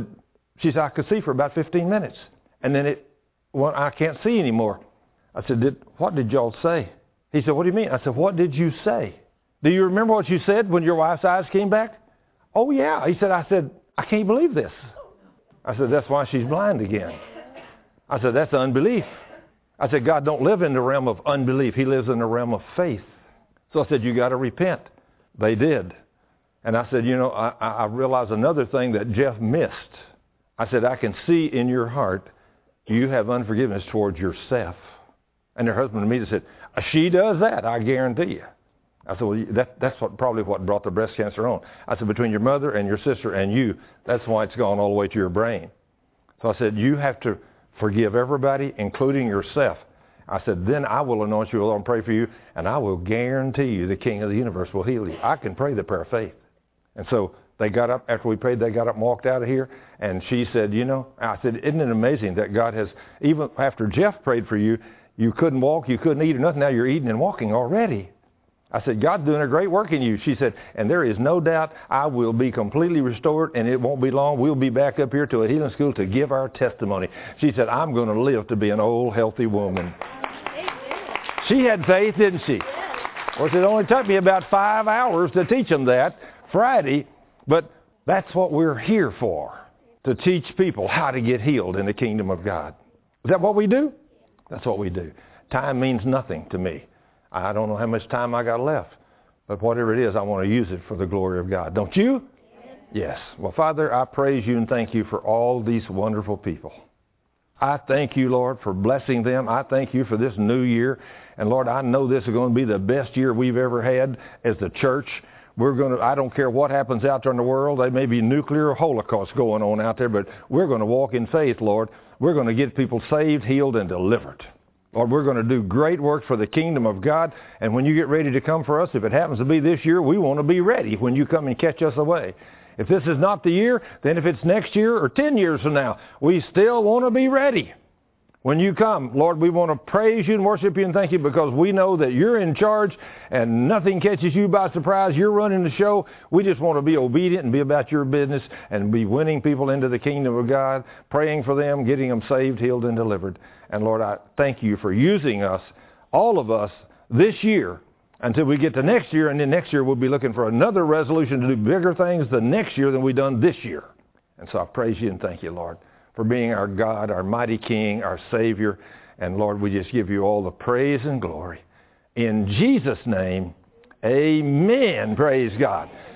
I could see for about 15 minutes. And then I can't see anymore. I said, what did y'all say? He said, what do you mean? I said, what did you say? Do you remember what you said when your wife's eyes came back? Oh, yeah. He said, I can't believe this. I said, that's why she's blind again. I said, that's unbelief. I said, God don't live in the realm of unbelief. He lives in the realm of faith. So I said, you got to repent. They did. And I said, I realized another thing that Jeff missed. I said, I can see in your heart you have unforgiveness towards yourself. And her husband immediately said, she does that, I guarantee you. I said, well, that's probably what brought the breast cancer on. I said, between your mother and your sister and you, that's why it's gone all the way to your brain. So I said, you have to forgive everybody, including yourself. I said, then I will anoint you, Lord, and pray for you, and I will guarantee you the King of the universe will heal you. I can pray the prayer of faith. And so they got up, after we prayed, they got up and walked out of here, and she said, I said, isn't it amazing that God has, even after Jeff prayed for you, you couldn't walk, you couldn't eat or nothing, now you're eating and walking already. I said, God's doing a great work in you. She said, and there is no doubt I will be completely restored, and it won't be long. We'll be back up here to a healing school to give our testimony. She said, I'm going to live to be an old, healthy woman. She had faith, didn't she? Of course, it only took me about 5 hours to teach them that Friday, but that's what we're here for, to teach people how to get healed in the kingdom of God. Is that what we do? That's what we do. Time means nothing to me. I don't know how much time I got left, but whatever it is, I want to use it for the glory of God. Don't you? Yes. Well, Father, I praise you and thank you for all these wonderful people. I thank you, Lord, for blessing them. I thank you for this new year. And Lord, I know this is going to be the best year we've ever had as the church. I don't care what happens out there in the world. There may be nuclear holocaust going on out there, but we're going to walk in faith, Lord. We're going to get people saved, healed, and delivered. Lord, we're going to do great work for the kingdom of God. And when you get ready to come for us, if it happens to be this year, we want to be ready when you come and catch us away. If this is not the year, then if it's next year or 10 years from now, we still want to be ready. When you come, Lord, we want to praise you and worship you and thank you because we know that you're in charge and nothing catches you by surprise. You're running the show. We just want to be obedient and be about your business and be winning people into the kingdom of God, praying for them, getting them saved, healed, and delivered. And Lord, I thank you for using us, all of us, this year until we get to next year. And then next year we'll be looking for another resolution to do bigger things the next year than we've done this year. And so I praise you and thank you, Lord, for being our God, our mighty King, our Savior. And Lord, we just give you all the praise and glory. In Jesus' name, amen. Praise God.